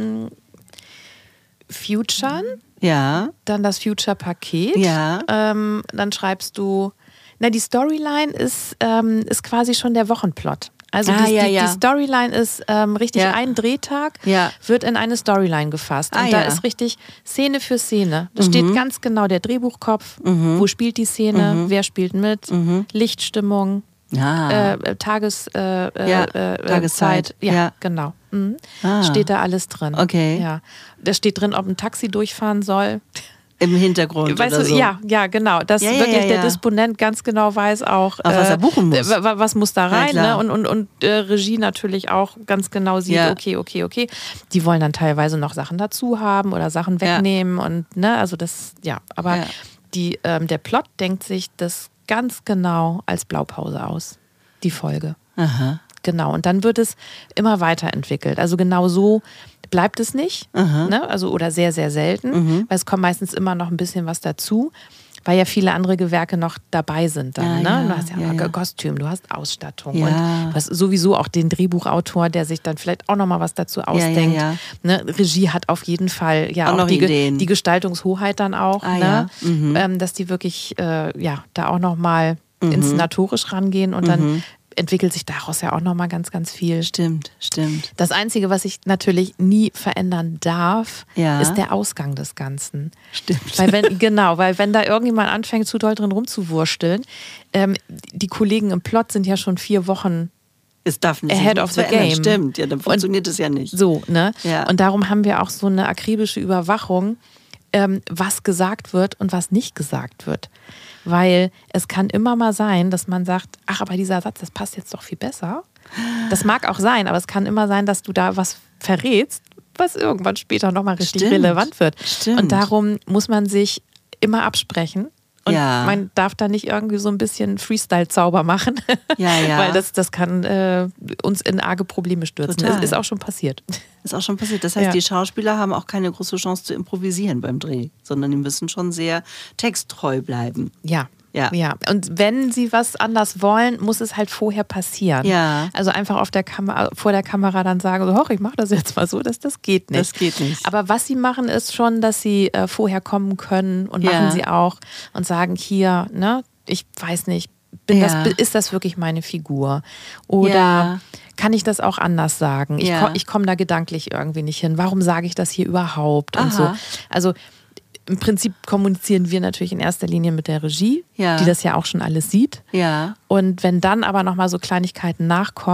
Future, ja. Dann das Future-Paket. Ja. Ähm, dann schreibst du, na, die Storyline ist, ähm, ist quasi schon der Wochenplot. Also ah, die, ja, die, ja. die Storyline ist ähm, richtig, ja. ein Drehtag ja. wird in eine Storyline gefasst. Ah, und da ja. ist richtig Szene für Szene. Da mhm. steht ganz genau der Drehbuchkopf, mhm. wo spielt die Szene, mhm. wer spielt mit, mhm. Lichtstimmung, ah. äh, Tages, äh, ja. äh, Tageszeit. Ja, ja, genau. Mhm. Ah. Steht da alles drin. Okay. Ja. Da steht drin, ob ein Taxi durchfahren soll. Im Hintergrund weißt oder du, so. Ja, ja, genau. Dass ja, ja, wirklich ja, ja. der Disponent ganz genau weiß auch, auf was er buchen muss. Äh, was muss da rein. Ja, ne? Und, und, und äh, Regie natürlich auch ganz genau sieht, ja. okay, okay, okay. Die wollen dann teilweise noch Sachen dazu haben oder Sachen wegnehmen. Ja. Und ne, also das, ja. Aber ja. Die, ähm, der Plot denkt sich das ganz genau als Blaupause aus. Die Folge. Aha. Genau. Und dann wird es immer weiterentwickelt. Also genau so bleibt es nicht, ne? Also oder sehr, sehr selten, mhm. weil es kommt meistens immer noch ein bisschen was dazu, weil ja viele andere Gewerke noch dabei sind dann. Ja, ne? ja, Du hast ja, ja, ja. Kostüm, du hast Ausstattung ja. und du hast sowieso auch den Drehbuchautor, der sich dann vielleicht auch noch mal was dazu ausdenkt. Ja, ja, ja. Ne? Regie hat auf jeden Fall ja auch, auch auch die, Ideen. die Gestaltungshoheit dann auch, ah, ne? ja. mhm. ähm, dass die wirklich äh, ja da auch noch mal mhm. inszenatorisch rangehen und mhm. dann entwickelt sich daraus ja auch nochmal ganz, ganz viel. Stimmt, stimmt. Das Einzige, was ich natürlich nie verändern darf, ja. ist der Ausgang des Ganzen. Stimmt. Weil wenn, genau, weil wenn da irgendjemand anfängt, zu doll drin rumzuwursteln, ähm, die Kollegen im Plot sind ja schon vier Wochen es darf nicht ahead of the game. Stimmt, ja, dann funktioniert es ja nicht. So, ne? Ja. Und darum haben wir auch so eine akribische Überwachung, ähm, was gesagt wird und was nicht gesagt wird. Weil es kann immer mal sein, dass man sagt, ach, aber dieser Satz, das passt jetzt doch viel besser. Das mag auch sein, aber es kann immer sein, dass du da was verrätst, was irgendwann später nochmal richtig Stimmt. relevant wird. Stimmt. Und darum muss man sich immer absprechen. Und ja. man darf da nicht irgendwie so ein bisschen Freestyle-Zauber machen, ja, ja. weil das, das kann äh, uns in arge Probleme stürzen. Total. Ist, ist auch schon passiert. Ist auch schon passiert. Das heißt, ja. die Schauspieler haben auch keine große Chance zu improvisieren beim Dreh, sondern die müssen schon sehr texttreu bleiben. Ja. Ja. ja. Und wenn sie was anders wollen, muss es halt vorher passieren. Ja. Also einfach auf der Kamera, vor der Kamera dann sagen, so, hoch, ich mache das jetzt mal so, dass das geht nicht. Das geht nicht. Aber was sie machen, ist schon, dass sie äh, vorher kommen können und ja. machen sie auch und sagen, hier, ne, ich weiß nicht, bin ja. das, ist das wirklich meine Figur? Oder ja. kann ich das auch anders sagen? Ich, ja. ko- ich komme da gedanklich irgendwie nicht hin. Warum sage ich das hier überhaupt? Und Aha. so. Also im Prinzip kommunizieren wir natürlich in erster Linie mit der Regie, ja. die das ja auch schon alles sieht. Ja. Und wenn dann aber nochmal so Kleinigkeiten nachkommen,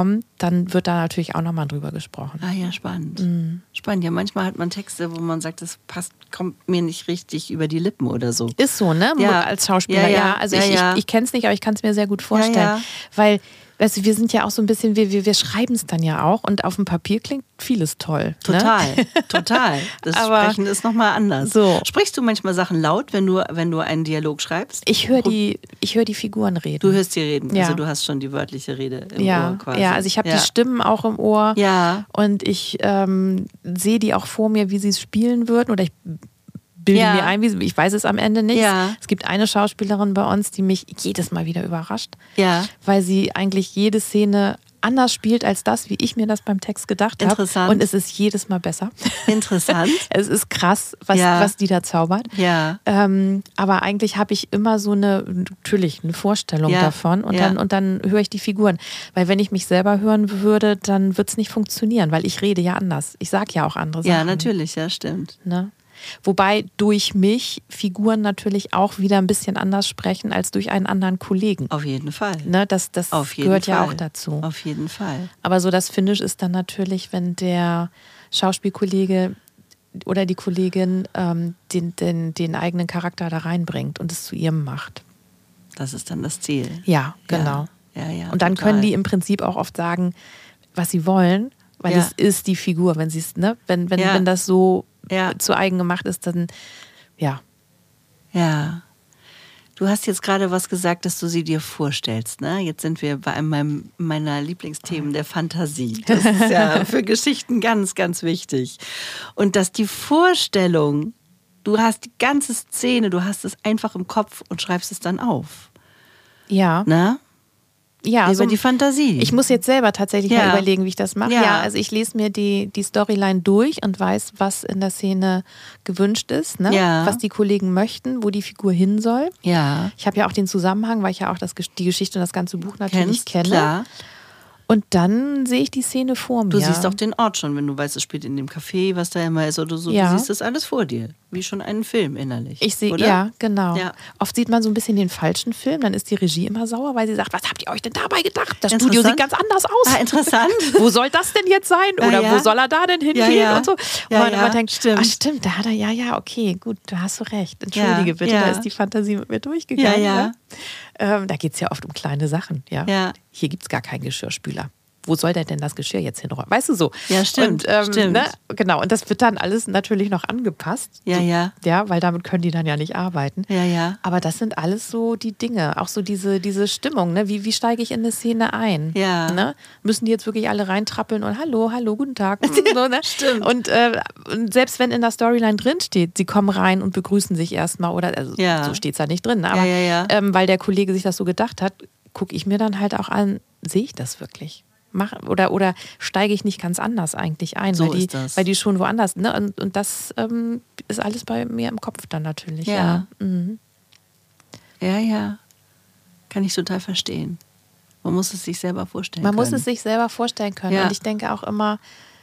dann wird da natürlich auch nochmal drüber gesprochen. Ah ja, spannend. Mhm. Spannend. Ja, manchmal hat man Texte, wo man sagt, das passt, kommt mir nicht richtig über die Lippen oder so. Ist so, ne? Ja. Als Schauspieler, Ja, ja. ja. Also Ja, ich, ja. ich, ich kenne es nicht, aber ich kann es mir sehr gut vorstellen. Ja, ja. Weil, weißt du, wir sind ja auch so ein bisschen, wir, wir, wir schreiben es dann ja auch und auf dem Papier klingt vieles toll. Total, ne? total. Das Aber Sprechen ist nochmal anders. so. Sprichst du manchmal Sachen laut, wenn du, wenn du einen Dialog schreibst? Ich höre die, ich hör die Figuren reden. Du hörst die reden, Ja. also du hast schon die wörtliche Rede im ja, Ohr quasi. ja, also ich habe ja. die Stimmen auch im Ohr Ja. und ich ähm, sehe die auch vor mir, wie sie es spielen würden oder ich bilde Ja. mir ein, wie, ich weiß es am Ende nicht. Ja. Es gibt eine Schauspielerin bei uns, die mich jedes Mal wieder überrascht, Ja. weil sie eigentlich jede Szene anders spielt als das, wie ich mir das beim Text gedacht habe. Interessant. Und es ist jedes Mal besser. Interessant. Es ist krass, was, Ja. was die da zaubert. Ja. Ähm, aber eigentlich habe ich immer so eine, natürlich eine Vorstellung Ja. davon und, Ja. dann, und dann höre ich die Figuren. Weil wenn ich mich selber hören würde, dann wird es nicht funktionieren, weil ich rede ja anders. Ich sage ja auch andere Sachen. Ja, natürlich, ja, stimmt. Ne? Wobei durch mich Figuren natürlich auch wieder ein bisschen anders sprechen als durch einen anderen Kollegen. Auf jeden Fall. Ne? Das, das Auf jeden gehört Fall. ja auch dazu. Auf jeden Fall. Aber so das Finish ist dann natürlich, wenn der Schauspielkollege oder die Kollegin ähm, den, den, den eigenen Charakter da reinbringt und es zu ihrem macht. Das ist dann das Ziel. Ja, genau. Ja, ja, ja, und dann total. können die im Prinzip auch oft sagen, was sie wollen, weil Ja. es ist die Figur. Wenn sie es, ne, wenn, wenn, Ja. wenn das so Ja. zu eigen gemacht ist, dann ja. Ja. Du hast jetzt gerade was gesagt, dass du sie dir vorstellst. Ne? Jetzt sind wir bei einem meiner Lieblingsthemen, der Fantasie. Das ist ja für Geschichten ganz, ganz wichtig. Und dass die Vorstellung, du hast die ganze Szene, du hast es einfach im Kopf und schreibst es dann auf. Ja. Ne? Ja, Über so, die Fantasie. ich muss jetzt selber tatsächlich Ja. mal überlegen, wie ich das mache. Ja. Ja. also ich lese mir die, die Storyline durch und weiß, was in der Szene gewünscht ist, ne? Ja. Was die Kollegen möchten, wo die Figur hin soll. Ja. Ich habe ja auch den Zusammenhang, weil ich ja auch das, die Geschichte und das ganze Buch natürlich Kennst, kenne. klar. Und dann sehe ich die Szene vor mir. Du siehst auch den Ort schon, wenn du weißt, es spielt in dem Café, was da immer ist oder so. Ja. Du siehst das alles vor dir. Wie schon einen Film innerlich. Ich sehe, oder? ja, genau. Ja. Oft sieht man so ein bisschen den falschen Film, dann ist die Regie immer sauer, weil sie sagt, was habt ihr euch denn dabei gedacht? Das Studio Interessant. sieht ganz anders aus. Ah, interessant. Wo soll das denn jetzt sein? Ja, Oder ja. wo soll er da denn hingehen? Ja, ja. Und so. Und Ja, man, ja, man denkt, stimmt. ach stimmt, da hat er, ja, ja, okay, gut, da hast du recht. Entschuldige Ja, bitte, ja. da ist die Fantasie mit mir durchgegangen. Ja, ja. Ne? Ähm, da geht es ja oft um kleine Sachen. Ja? Ja. Hier gibt es gar keinen Geschirrspüler. Wo soll der denn das Geschirr jetzt hinräumen? Weißt du so? Ja, stimmt, Und, ähm, stimmt. Ne? Genau, und das wird dann alles natürlich noch angepasst. Ja, so, ja. Ja, weil damit können die dann ja nicht arbeiten. Ja, ja. Aber das sind alles so die Dinge, auch so diese, diese Stimmung, ne? Wie, wie steige ich in eine Szene ein? Ja. Ne? Müssen die jetzt wirklich alle reintrappeln und hallo, hallo, guten Tag. Und, so, ne? Stimmt. Und, äh, und selbst wenn in der Storyline drin steht, sie kommen rein und begrüßen sich erstmal oder also Ja. so steht es da nicht drin, ne? Aber Ja, ja, ja. Ähm, weil der Kollege sich das so gedacht hat, gucke ich mir dann halt auch an, sehe ich das wirklich? Mach, oder, oder steige ich nicht ganz anders eigentlich ein, So weil, die, ist das. weil die schon woanders, ne? Und, und das ähm, ist alles bei mir im Kopf dann natürlich. Ja. Ja. Mhm. Ja, ja. Kann ich total verstehen. Man muss es sich selber vorstellen Man können. muss es sich selber vorstellen können. Ja. Und ich denke auch immer,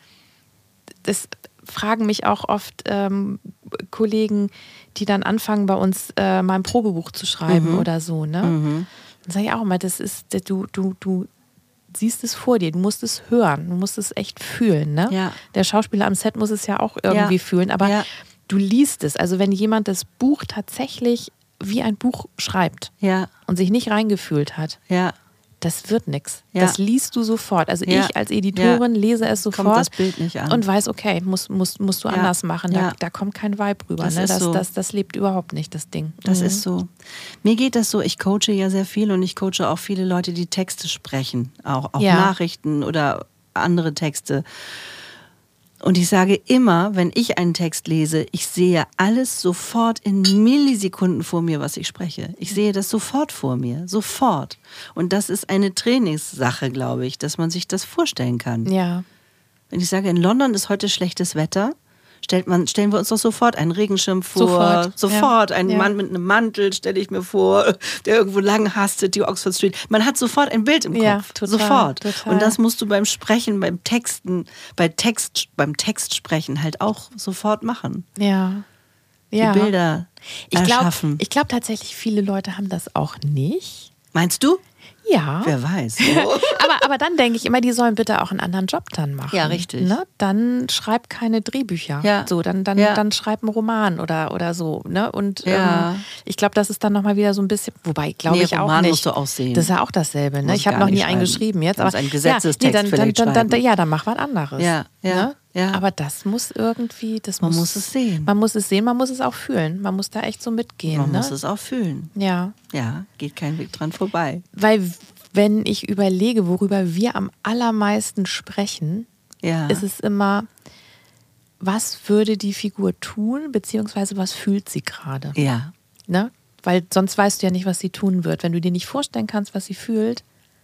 das fragen mich auch oft ähm, Kollegen, die dann anfangen, bei uns äh, mal ein Probebuch zu schreiben Mhm. oder so. Ne? Mhm. Dann sage ich auch immer, das ist, du, du, du siehst es vor dir, du musst es hören, du musst es echt fühlen. Ne? Ja. Der Schauspieler am Set muss es ja auch irgendwie Ja. fühlen, aber Ja. du liest es. Also wenn jemand das Buch tatsächlich wie ein Buch schreibt Ja, und sich nicht reingefühlt hat, ja. das wird nichts. Ja. Das liest du sofort. Also Ja. ich als Editorin Ja. lese es sofort Kommt das Bild nicht an. und weiß, okay, muss, muss, musst du Ja. anders machen. Da, Ja. da kommt kein Vibe rüber. Das ne? ist das, so. das, das lebt überhaupt nicht, das Ding. Das Mhm. ist so. Mir geht das so, ich coache ja sehr viel und ich coache auch viele Leute, die Texte sprechen, auch, auch Ja. Nachrichten oder andere Texte. Und ich sage immer, wenn ich einen Text lese, ich sehe alles sofort in Millisekunden vor mir, was ich spreche. Ich sehe das sofort vor mir, sofort. Und das ist eine Trainingssache, glaube ich, dass man sich das vorstellen kann. Ja. Wenn ich sage, in London ist heute schlechtes Wetter, stellt man, stellen wir uns doch sofort einen Regenschirm vor. Sofort, Sofort. ja. Einen Ja. Mann mit einem Mantel stelle ich mir vor, der irgendwo lang hastet, die Oxford Street. Man hat sofort ein Bild im Kopf. Ja, total, sofort. total. Und das musst du beim Sprechen, beim Texten, bei Text, beim Textsprechen halt auch sofort machen. Ja. Die ja. Bilder Ich glaube erschaffen. ich glaub tatsächlich, viele Leute haben das auch nicht. Meinst du? Ja. Wer weiß. aber, aber dann denke ich immer, die sollen bitte auch einen anderen Job dann machen. Ja, richtig. Ne? Dann schreib keine Drehbücher. Ja. So, dann, dann, ja. dann schreib einen Roman oder, oder so. Ne? Und ja. ähm, ich glaube, das ist dann nochmal wieder so ein bisschen, wobei glaube nee, ich auch Roman nicht. musst du auch sehen. Das ist ja auch dasselbe. Ne? Ich habe noch nie einen geschrieben jetzt. Aber einen Gesetzestext ja, nee, dann, vielleicht dann, dann, dann, ja, dann mach was anderes. Ja, ja. Ne? Ja. Aber das muss irgendwie, das man muss, muss es sehen. Man muss es sehen, man muss es auch fühlen. Man muss da echt so mitgehen. Man ne? muss es auch fühlen. Ja. Ja, geht kein Weg dran vorbei. Weil wenn ich überlege, worüber wir am allermeisten sprechen, ja. ist es immer, was würde die Figur tun, beziehungsweise was fühlt sie gerade? Ja. Ne? Weil sonst weißt du ja nicht, was sie tun wird. Wenn du dir nicht vorstellen kannst, was sie fühlt,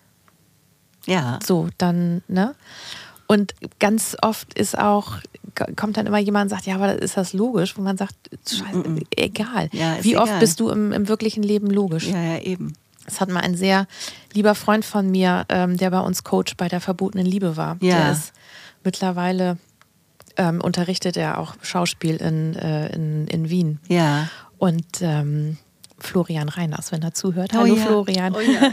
ja. so, dann, ne? Und ganz oft ist auch, kommt dann immer jemand und sagt, ja, aber ist das logisch? Wo man sagt, scheiße, mm -mm. egal. Ja, Wie oft egal. bist du im, im wirklichen Leben logisch? Ja, ja, eben. Das hat mal ein sehr lieber Freund von mir, ähm, der bei uns Coach bei der verbotenen Liebe war. Ja. Der ist mittlerweile, ähm, unterrichtet er auch Schauspiel in, äh, in, in Wien. Ja. Und ähm, Florian Reiners, wenn er zuhört. Oh Hallo ja. Florian. Oh ja.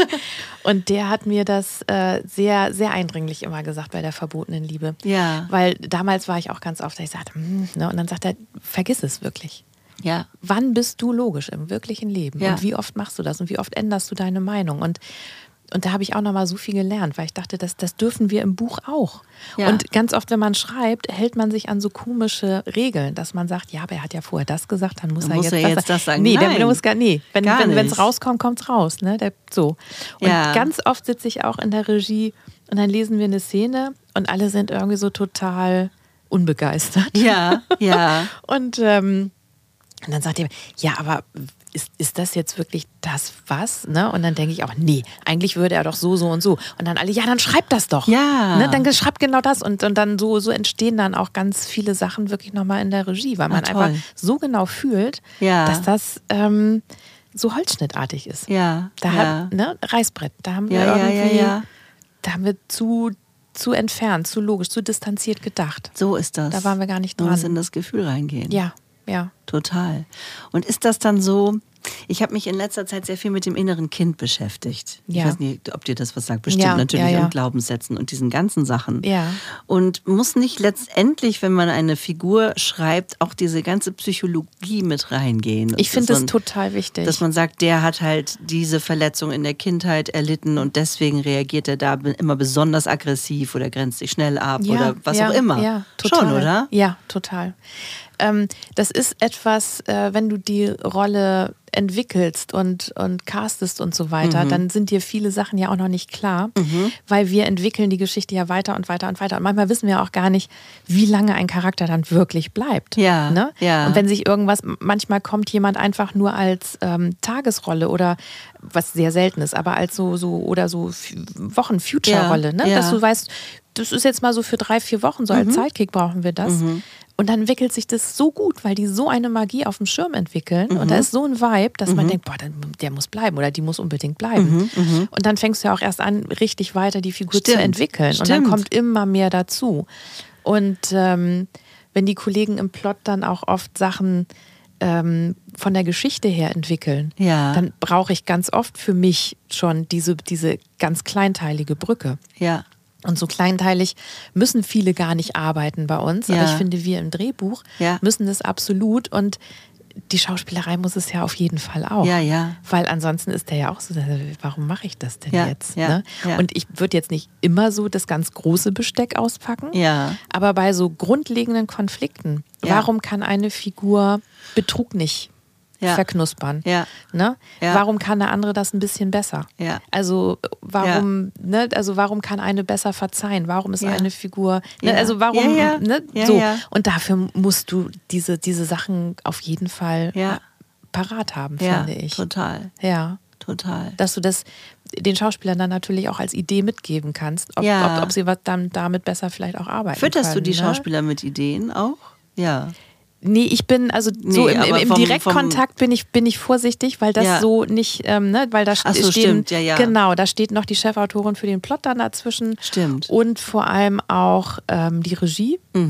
Und der hat mir das äh, sehr, sehr eindringlich immer gesagt bei der verbotenen Liebe. Ja. Weil damals war ich auch ganz oft, ich sagte, hm, ne? Und dann sagt er, vergiss es wirklich. Ja. Wann bist du logisch im wirklichen Leben? Ja. Und wie oft machst du das? Und wie oft änderst du deine Meinung? Und Und da habe ich auch noch mal so viel gelernt, weil ich dachte, das, das dürfen wir im Buch auch. Ja. Und ganz oft, wenn man schreibt, hält man sich an so komische Regeln, dass man sagt, ja, aber er hat ja vorher das gesagt, dann muss dann er muss jetzt, er das, jetzt das sagen. Nee, Nein. der muss gar nee. Wenn Gar wenn nicht. es rauskommt, kommt es raus. Ne? Der, so. Und Ja. ganz oft sitze ich auch in der Regie und dann lesen wir eine Szene und alle sind irgendwie so total unbegeistert. Ja, ja. Und, ähm, und dann sagt er, ja, aber ist, ist das jetzt wirklich das was? Ne? Und dann denke ich auch, nee, eigentlich würde er doch so, so und so. Und dann alle, ja, dann schreib das doch. Ja. Ne? Dann schreib genau das. Und, und dann so, so entstehen dann auch ganz viele Sachen wirklich nochmal in der Regie, weil man Ah, toll. einfach so genau fühlt, Ja. dass das ähm, so holzschnittartig ist. Ja. Da ja. hat, ne, Reißbrett, da haben wir Ja, ja, irgendwie, ja, ja. da haben wir zu, zu entfernt, zu logisch, zu distanziert gedacht. So ist das. Da waren wir gar nicht Man dran. muss in das Gefühl reingehen. Ja, ja. Total. Und ist das dann so, ich habe mich in letzter Zeit sehr viel mit dem inneren Kind beschäftigt. Ja. Ich weiß nicht, ob dir das was sagt. Bestimmt Ja, natürlich ja, ja. und Glaubenssätzen und diesen ganzen Sachen. Ja. Und muss nicht letztendlich, wenn man eine Figur schreibt, auch diese ganze Psychologie mit reingehen? Ich finde Dass das man- total wichtig. Dass man sagt, der hat halt diese Verletzung in der Kindheit erlitten und deswegen reagiert er da immer besonders aggressiv oder grenzt sich schnell ab ja, oder was ja, auch immer. Ja, total. Schon, oder? Ja, total. Ähm, das ist etwas, äh, wenn du die Rolle entwickelst und, und castest und so weiter, Mhm. dann sind dir viele Sachen ja auch noch nicht klar, weil wir entwickeln die Geschichte ja weiter und weiter und weiter. Und manchmal wissen wir auch gar nicht, wie lange ein Charakter dann wirklich bleibt. Ja, Ne? ja. Und wenn sich irgendwas, manchmal kommt jemand einfach nur als ähm, Tagesrolle oder was sehr selten ist, aber als so, so oder so F- Wochen-Future-Rolle, ne? Ja. Dass du weißt, das ist jetzt mal so für drei, vier Wochen, so als Sidekick brauchen wir das. Und dann entwickelt sich das so gut, weil die so eine Magie auf dem Schirm entwickeln. Und da ist so ein Vibe, dass man denkt, boah, der, der muss bleiben oder die muss unbedingt bleiben. Und dann fängst du ja auch erst an, richtig weiter die Figur Stimmt, zu entwickeln. Und dann stimmt. kommt immer mehr dazu. Und ähm, wenn die Kollegen im Plot dann auch oft Sachen ähm, von der Geschichte her entwickeln, Ja. dann brauche ich ganz oft für mich schon diese, diese ganz kleinteilige Brücke. Ja. Und so kleinteilig müssen viele gar nicht arbeiten bei uns. Ja. Aber ich finde, wir im Drehbuch Ja. müssen das absolut. Und die Schauspielerei muss es ja auf jeden Fall auch. Ja, ja. Weil ansonsten ist der ja auch so, warum mache ich das denn Ja, jetzt? ja, ne? ja. Und ich würde jetzt nicht immer so das ganz große Besteck auspacken. Ja. Aber bei so grundlegenden Konflikten, Ja. warum kann eine Figur Betrug nicht Ja. verknuspern? Ja. Ne? Ja. Warum kann der andere das ein bisschen besser? Ja. Also warum, ne, also warum kann eine besser verzeihen? Warum ist Ja. eine Figur, ne, Ja. also warum, Ja, ja. Ne, Ja, so. ja. Und dafür musst du diese, diese Sachen auf jeden Fall Ja. parat haben, Ja, finde ich. total. Ja. Total. Dass du das den Schauspielern dann natürlich auch als Idee mitgeben kannst, ob, Ja. ob, ob sie was dann damit besser vielleicht auch arbeiten Fütterst können. du die ne? Schauspieler mit Ideen auch? Ja. Nee, ich bin, also so Nee, im, im, aber im vom- Direktkontakt bin ich, bin ich vorsichtig, weil das Ja. so nicht, ähm, ne, weil da Ach so, stehen, stimmt, ja, ja. genau, da steht noch die Chefautorin für den Plot dann dazwischen. Stimmt. Und vor allem auch ähm, die Regie. Mhm.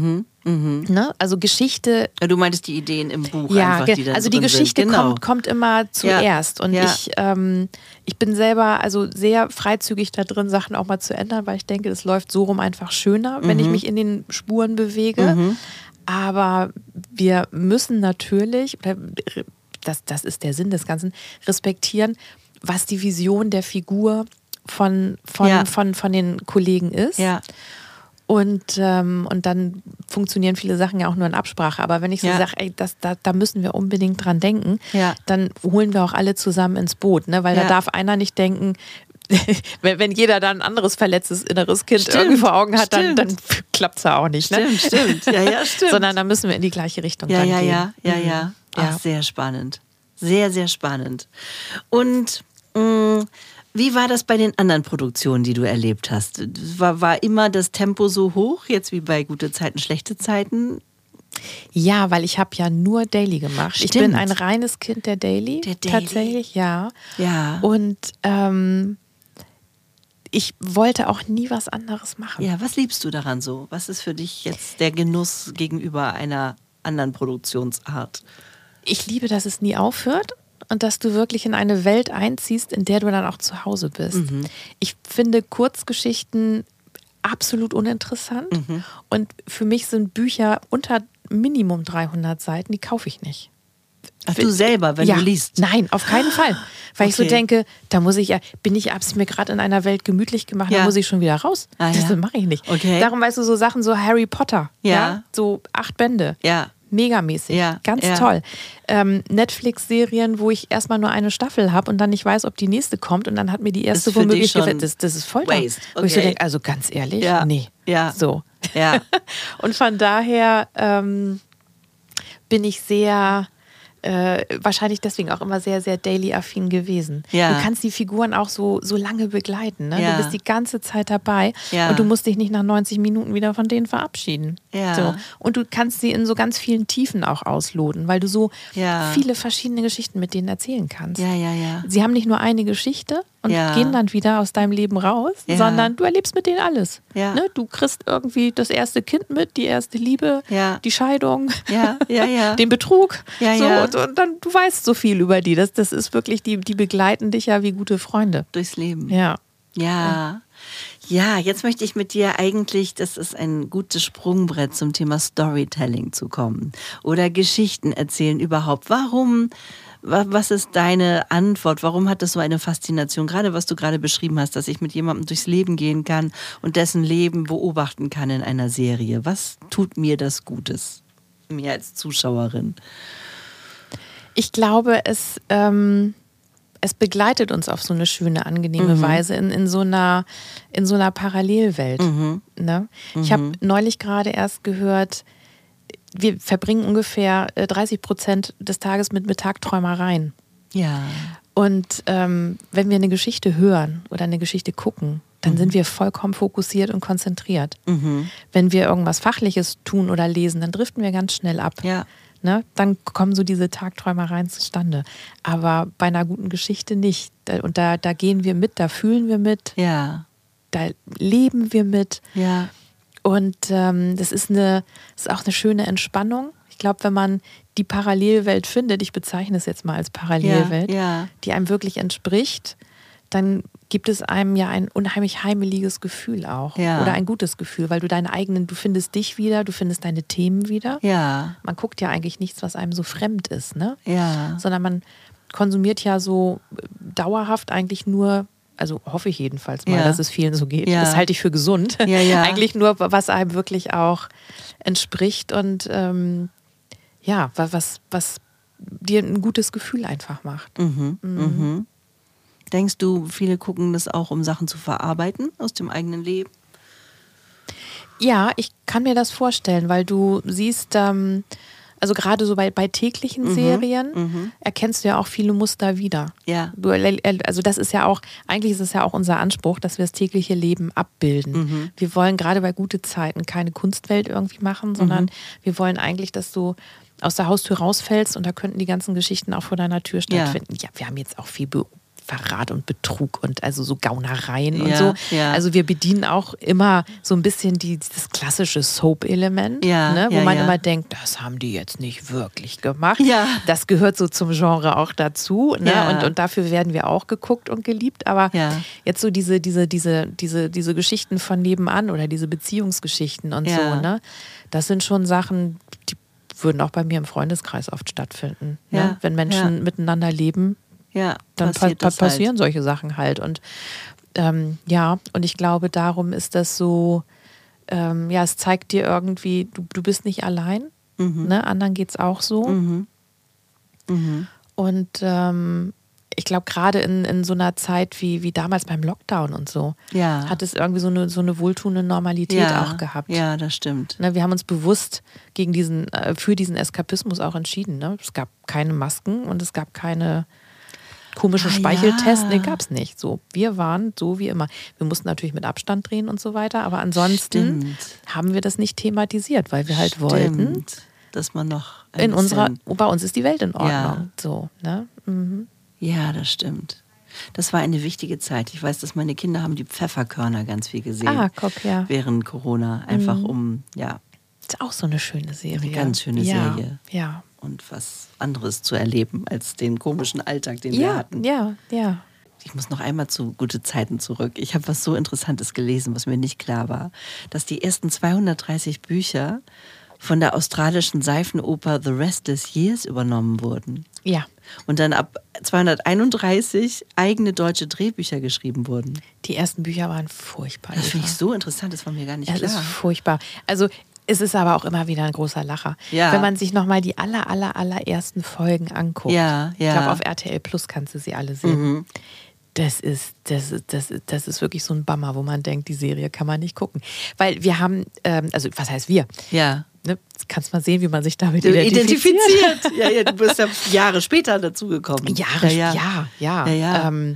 Mhm. Ne? Also Geschichte. Ja, du meintest die Ideen im Buch ja, einfach, die dann also die drin Geschichte sind. Genau. kommt, kommt immer zuerst. Ja. Und ja. ich, ähm, ich bin selber also sehr freizügig da drin, Sachen auch mal zu ändern, weil ich denke, es läuft so rum einfach schöner, mhm. wenn ich mich in den Spuren bewege. Mhm. Aber wir müssen natürlich, das, das ist der Sinn des Ganzen, respektieren, was die Vision der Figur von, von, ja. von, von den Kollegen ist. Ja. Und, ähm, und dann funktionieren viele Sachen ja auch nur in Absprache. Aber wenn ich so ja. sage, ey, das, da, da müssen wir unbedingt dran denken, ja. dann holen wir auch alle zusammen ins Boot. Ne? Weil ja. da darf einer nicht denken, wenn, wenn jeder da ein anderes verletztes inneres Kind stimmt. irgendwie vor Augen hat, stimmt. dann, dann klappt es ja auch nicht. Ne? Stimmt, stimmt. Ja, ja, stimmt. Sondern da müssen wir in die gleiche Richtung ja, dann ja, gehen. Ja, ja, ja, ja. Ach, ja. Sehr spannend. Sehr, sehr spannend. Und mh, wie war das bei den anderen Produktionen, die du erlebt hast? War, war immer das Tempo so hoch, jetzt wie bei Gute Zeiten, Schlechte Zeiten? Ja, weil ich habe ja nur Daily gemacht. Stimmt. Ich bin ein reines Kind der Daily. Der Daily. Tatsächlich, ja. Ja. Und ähm, ich wollte auch nie was anderes machen. Ja, was liebst du daran so? Was ist für dich jetzt der Genuss gegenüber einer anderen Produktionsart? Ich liebe, dass es nie aufhört. Und dass du wirklich in eine Welt einziehst, in der du dann auch zu Hause bist. Mhm. Ich finde Kurzgeschichten absolut uninteressant. Mhm. Und für mich sind Bücher unter Minimum dreihundert Seiten, die kaufe ich nicht. Ach, du selber, wenn ja, du liest? Nein, auf keinen Fall. Weil okay. ich so denke, da muss ich ja, bin ich, hab's mir gerade in einer Welt gemütlich gemacht, ja. da muss ich schon wieder raus. Ah, das ja. mache ich nicht. Okay. Darum weißt du, so Sachen, so Harry Potter, ja. ja? So acht Bände. Ja. Megamäßig, ja, ganz ja. toll. Ähm, Netflix-Serien, wo ich erstmal nur eine Staffel habe und dann nicht weiß, ob die nächste kommt und dann hat mir die erste womöglich gefällt. Das, das ist Folter. Okay. Wo ich so denke, also ganz ehrlich, ja. nee. Ja. So. Ja. Und von daher ähm, bin ich sehr, äh, wahrscheinlich deswegen auch immer sehr, sehr daily-affin gewesen. Ja. Du kannst die Figuren auch so, so lange begleiten. Ne? Ja. Du bist die ganze Zeit dabei ja. und du musst dich nicht nach neunzig Minuten wieder von denen verabschieden. Ja. So. Und du kannst sie in so ganz vielen Tiefen auch ausloten, weil du so ja. viele verschiedene Geschichten mit denen erzählen kannst. Ja, ja, ja. Sie haben nicht nur eine Geschichte und ja. gehen dann wieder aus deinem Leben raus, ja. sondern du erlebst mit denen alles. Ja. Ne? Du kriegst irgendwie das erste Kind mit, die erste Liebe, ja. die Scheidung, ja. Ja, ja. den Betrug. Ja, so, ja. und, und dann du weißt so viel über die. Das, das ist wirklich, die, die begleiten dich ja wie gute Freunde. Durchs Leben. Ja. Ja. Ja, jetzt möchte ich mit dir eigentlich, das ist ein gutes Sprungbrett zum Thema Storytelling zu kommen. Oder Geschichten erzählen überhaupt. Warum, was ist deine Antwort? Warum hat das so eine Faszination? Gerade was du gerade beschrieben hast, dass ich mit jemandem durchs Leben gehen kann und dessen Leben beobachten kann in einer Serie. Was tut mir das Gutes? Mir als Zuschauerin. Ich glaube, es... Ähm Es begleitet uns auf so eine schöne, angenehme mhm. Weise in, in, so einer, in so einer Parallelwelt. Mhm. Ne? Mhm. Ich habe neulich gerade erst gehört, wir verbringen ungefähr dreißig Prozent des Tages mit, mit Tagträumereien. Ja. Und ähm, wenn wir eine Geschichte hören oder eine Geschichte gucken, dann mhm. sind wir vollkommen fokussiert und konzentriert. Mhm. Wenn wir irgendwas Fachliches tun oder lesen, dann driften wir ganz schnell ab. Ja. Ne, dann kommen so diese Tagträumereien zustande. Aber bei einer guten Geschichte nicht. Und da, da gehen wir mit, da fühlen wir mit, ja. da leben wir mit. Ja. Und ähm, das ist, eine, das ist auch eine schöne Entspannung. Ich glaube, wenn man die Parallelwelt findet, ich bezeichne es jetzt mal als Parallelwelt, ja, ja. die einem wirklich entspricht, dann gibt es einem ja ein unheimlich heimeliges Gefühl auch. Ja. Oder ein gutes Gefühl, weil du deine eigenen, du findest dich wieder, du findest deine Themen wieder. Ja. Man guckt ja eigentlich nichts, was einem so fremd ist, ne? Ja. Sondern man konsumiert ja so dauerhaft eigentlich nur, also hoffe ich jedenfalls mal, ja. dass es vielen so geht. Ja. Das halte ich für gesund. Ja, ja. Eigentlich nur, was einem wirklich auch entspricht und ähm, ja, was, was dir ein gutes Gefühl einfach macht. Mhm. Mhm. Mhm. Denkst du, viele gucken das auch, um Sachen zu verarbeiten aus dem eigenen Leben? Ja, ich kann mir das vorstellen, weil du siehst, ähm, also gerade so bei, bei täglichen mhm. Serien mhm. erkennst du ja auch viele Muster wieder. Ja. Du, also das ist ja auch, eigentlich ist es ja auch unser Anspruch, dass wir das tägliche Leben abbilden. Mhm. Wir wollen gerade bei gute Zeiten keine Kunstwelt irgendwie machen, sondern mhm. wir wollen eigentlich, dass du aus der Haustür rausfällst und da könnten die ganzen Geschichten auch vor deiner Tür stattfinden. Ja, ja wir haben jetzt auch viel Büro. Verrat und Betrug und also so Gaunereien ja, und so. Ja. Also wir bedienen auch immer so ein bisschen die, das klassische Soap-Element, ja, ne, wo ja, man ja. immer denkt, das haben die jetzt nicht wirklich gemacht. Ja. Das gehört so zum Genre auch dazu. Ne? Ja. Und, und dafür werden wir auch geguckt und geliebt. Aber Ja. jetzt so diese, diese, diese, diese, diese Geschichten von nebenan oder diese Beziehungsgeschichten und Ja. so, ne? Das sind schon Sachen, die würden auch bei mir im Freundeskreis oft stattfinden. Ja. Ne? Wenn Menschen Ja. miteinander leben, ja, dann passiert pa- das passieren halt. solche Sachen halt. Und ähm, ja, und ich glaube, darum ist das so, ähm, ja, es zeigt dir irgendwie, du, du bist nicht allein, Mhm. ne? Anderen geht es auch so. Mhm. Mhm. Und ähm, ich glaube, gerade in, in so einer Zeit wie, wie damals beim Lockdown und so, Ja. hat es irgendwie so eine, so eine wohltuende Normalität ja. auch gehabt. Ja, das stimmt. Ne, wir haben uns bewusst gegen diesen, äh, für diesen Eskapismus auch entschieden. Ne? Es gab keine Masken und es gab keine komischen Ah, Speicheltests. ja. Nee, gab es nicht. So, wir waren so wie immer. Wir mussten natürlich mit Abstand drehen und so weiter, aber ansonsten Stimmt. haben wir das nicht thematisiert, weil wir halt Stimmt. wollten, Dass man noch ein in bisschen, unserer, bei uns ist die Welt in Ordnung. Ja. So, ne? Mhm. Ja, das stimmt. Das war eine wichtige Zeit. Ich weiß, dass meine Kinder haben die Pfefferkörner ganz viel gesehen. Ah, guck, ja. Während Corona. Einfach Mhm. um, ja, Ist auch so eine schöne Serie. Eine ganz schöne ja. Serie. Ja. und was anderes zu erleben als den komischen Alltag, den wir Ja, hatten. ja, ja. Ich muss noch einmal zu Gute Zeiten zurück. Ich habe was so Interessantes gelesen, was mir nicht klar war, dass die ersten zweihundertdreißig Bücher von der australischen Seifenoper The Restless Years übernommen wurden. Ja. Und dann ab zweihunderteinunddreißig eigene deutsche Drehbücher geschrieben wurden. Die ersten Bücher waren furchtbar. Das finde ich Eva. so interessant, das war mir gar nicht Es ist klar. furchtbar. Also es ist aber auch immer wieder ein großer Lacher. Ja. Wenn man sich nochmal die aller, aller, allerersten Folgen anguckt. Ja, ja. Ich glaube, auf R T L Plus kannst du sie alle sehen. Mhm. Das ist, das, ist, das, ist, das ist wirklich so ein Bummer, wo man denkt, die Serie kann man nicht gucken. Weil wir haben, ähm, also was heißt wir? Ja. Ne, kannst mal sehen, wie man sich damit Du identifiziert. Identifiziert. Ja, ja, du bist ja Jahre später dazugekommen. Jahre, ja, ja, ja. ja. ja, ja. Ähm,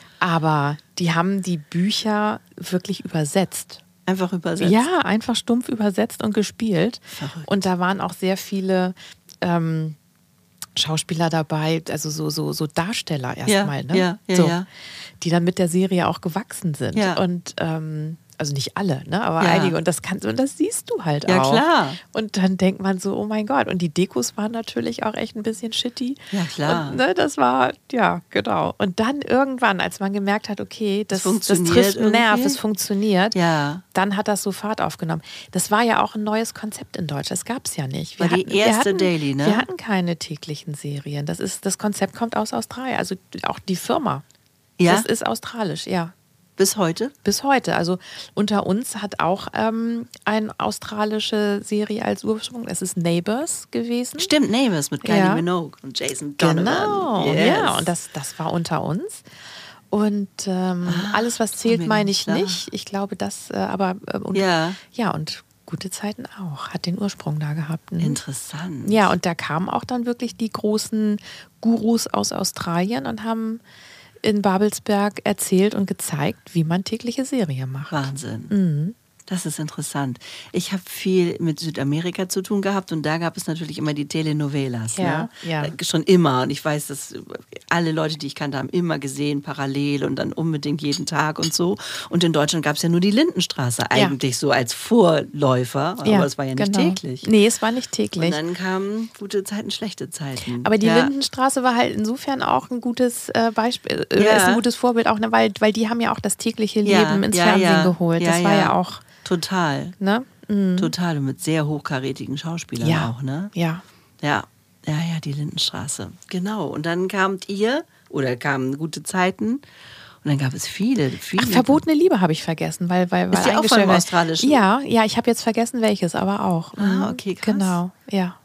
aber die haben die Bücher wirklich übersetzt. Einfach übersetzt. Ja, einfach stumpf übersetzt und gespielt. Verrückt. Und da waren auch sehr viele ähm, Schauspieler dabei, also so, so, so Darsteller erstmal, Ja, ne? ja, ja, so, ja. die dann mit der Serie auch gewachsen sind. Ja. Und ähm, also nicht alle, ne? Aber Ja. einige. Und das kannst und das siehst du halt Ja, auch. klar. Und dann denkt man so, oh mein Gott. Und die Dekos waren natürlich auch echt ein bisschen shitty. Ja, klar. Und, ne, das war, ja, genau. Und dann irgendwann, als man gemerkt hat, okay, das, Das das funktioniert trifft einen Nerv, irgendwie. es funktioniert, Ja. dann hat das so Fahrt aufgenommen. Das war ja auch ein neues Konzept in Deutschland. Das gab es ja nicht. War die wir erste hatten, Daily, ne? Wir hatten keine täglichen Serien. Das, ist, das Konzept kommt aus Australien. Also auch die Firma. Ja? Das ist australisch, ja. Bis heute? Bis heute. Also unter uns hat auch ähm, eine australische Serie als Ursprung. Es ist Neighbours gewesen. Stimmt, Neighbours mit Kylie Ja. Minogue und Jason Donovan. Genau, Yes. ja. Und das, das war unter uns. Und ähm, Ah, alles, was das war zählt, mir meine nicht ich klar. nicht. Ich glaube, das, äh, aber äh, und, Ja. ja, und Gute Zeiten auch, hat den Ursprung da gehabt. Ne? Interessant. Ja, und da kamen auch dann wirklich die großen Gurus aus Australien und haben in Babelsberg erzählt und gezeigt, wie man tägliche Serie macht. Wahnsinn. Mhm. Das ist interessant. Ich habe viel mit Südamerika zu tun gehabt und da gab es natürlich immer die Telenovelas. Ja, ne? ja. Äh, Schon immer. Und ich weiß, dass alle Leute, die ich kannte, haben immer gesehen, parallel und dann unbedingt jeden Tag und so. Und in Deutschland gab es ja nur die Lindenstraße eigentlich so als Vorläufer. Aber es war ja nicht genau. täglich. Nee, es war nicht täglich. Und dann kamen gute Zeiten, schlechte Zeiten. Aber die ja. Lindenstraße war halt insofern auch ein gutes äh, Beispiel, äh, Ja. ist ein gutes Vorbild, auch ne, weil, weil die haben ja auch das tägliche Ja, Leben ins ja, Fernsehen ja. geholt. Das Ja, war ja. ja auch, Total. ne? Mhm. Total. Und mit sehr hochkarätigen Schauspielern Ja. auch, ne? Ja. Ja, ja, ja, die Lindenstraße. Genau. Und dann kamt ihr, oder kamen gute Zeiten. Und dann gab es viele, viele. Ach, Verbotene Liebe habe ich vergessen, weil, weil, weil Ist die auch eingestellt von dem war. Australischen? Ja, ja, ich habe jetzt vergessen welches, aber auch. Ah, Mhm. okay, krass. Genau, ja.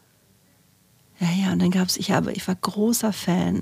Ja, ja, und dann gab es, ich habe, ich war großer Fan.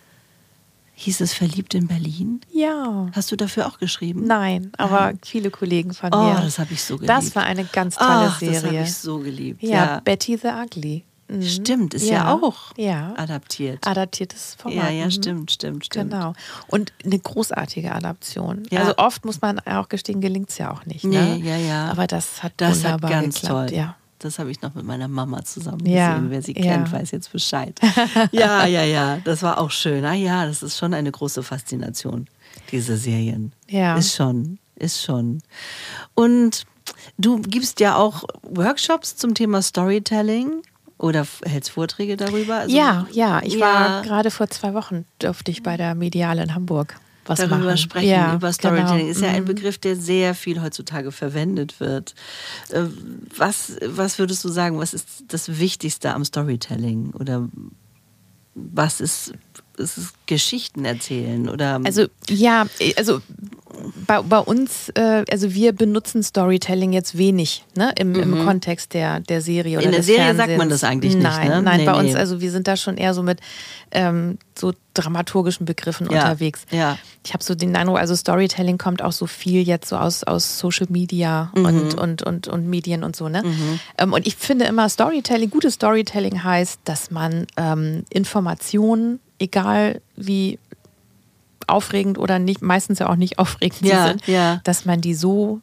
Hieß es Verliebt in Berlin? Ja. Hast du dafür auch geschrieben? Nein, aber viele Kollegen von Oh, mir. das habe ich so geliebt. Das war eine ganz tolle Ach, das habe Serie. ich so geliebt. ja, Ja, Betty the Ugly. Mhm. Stimmt, ist ja, auch ja. adaptiert. adaptiertes Format. Ja, ja, Mhm. stimmt, stimmt, stimmt. Genau. Und eine großartige Adaption. Ja. Also oft muss man auch gestehen, gelingt es ja auch nicht. Nee, Ne? ja, ja. Aber das hat Das hat wunderbar ganz geklappt. toll. Ja. Das habe ich noch mit meiner Mama zusammen Ja, gesehen. Wer sie ja. kennt, weiß jetzt Bescheid. Ja, ja, ja, das war auch schön. Ah ja, das ist schon eine große Faszination, diese Serien. Ja. Ist schon, ist schon. Und du gibst ja auch Workshops zum Thema Storytelling oder hältst Vorträge darüber? Also, ja, ja, ich ja, war gerade vor zwei Wochen, durfte ich bei der Mediale in Hamburg was darüber machen. sprechen, Ja, über Storytelling. genau. Ist ja ein Mhm. Begriff, der sehr viel heutzutage verwendet wird. Äh, Was, was würdest du sagen, was ist das Wichtigste am Storytelling? Oder was ist, ist es Geschichten erzählen? Oder Also ja, also bei, bei uns, äh, also wir benutzen Storytelling jetzt wenig, ne, im, im Kontext der, der Serie oder In der des Serie sagt Fernsehens. man das eigentlich nicht, Nein, ne? nein, Nee, bei nee. uns, also wir sind da schon eher so mit ähm, so dramaturgischen Begriffen Ja, unterwegs. ja. Ich habe so den Eindruck, also Storytelling kommt auch so viel jetzt so aus, aus Social Media Mhm. und, und, und, und Medien und so, ne? Ähm, und ich finde immer Storytelling, gutes Storytelling heißt, dass man ähm, Informationen, egal wie aufregend oder nicht, meistens ja auch nicht aufregend sie Ja, sind, ja. dass man die so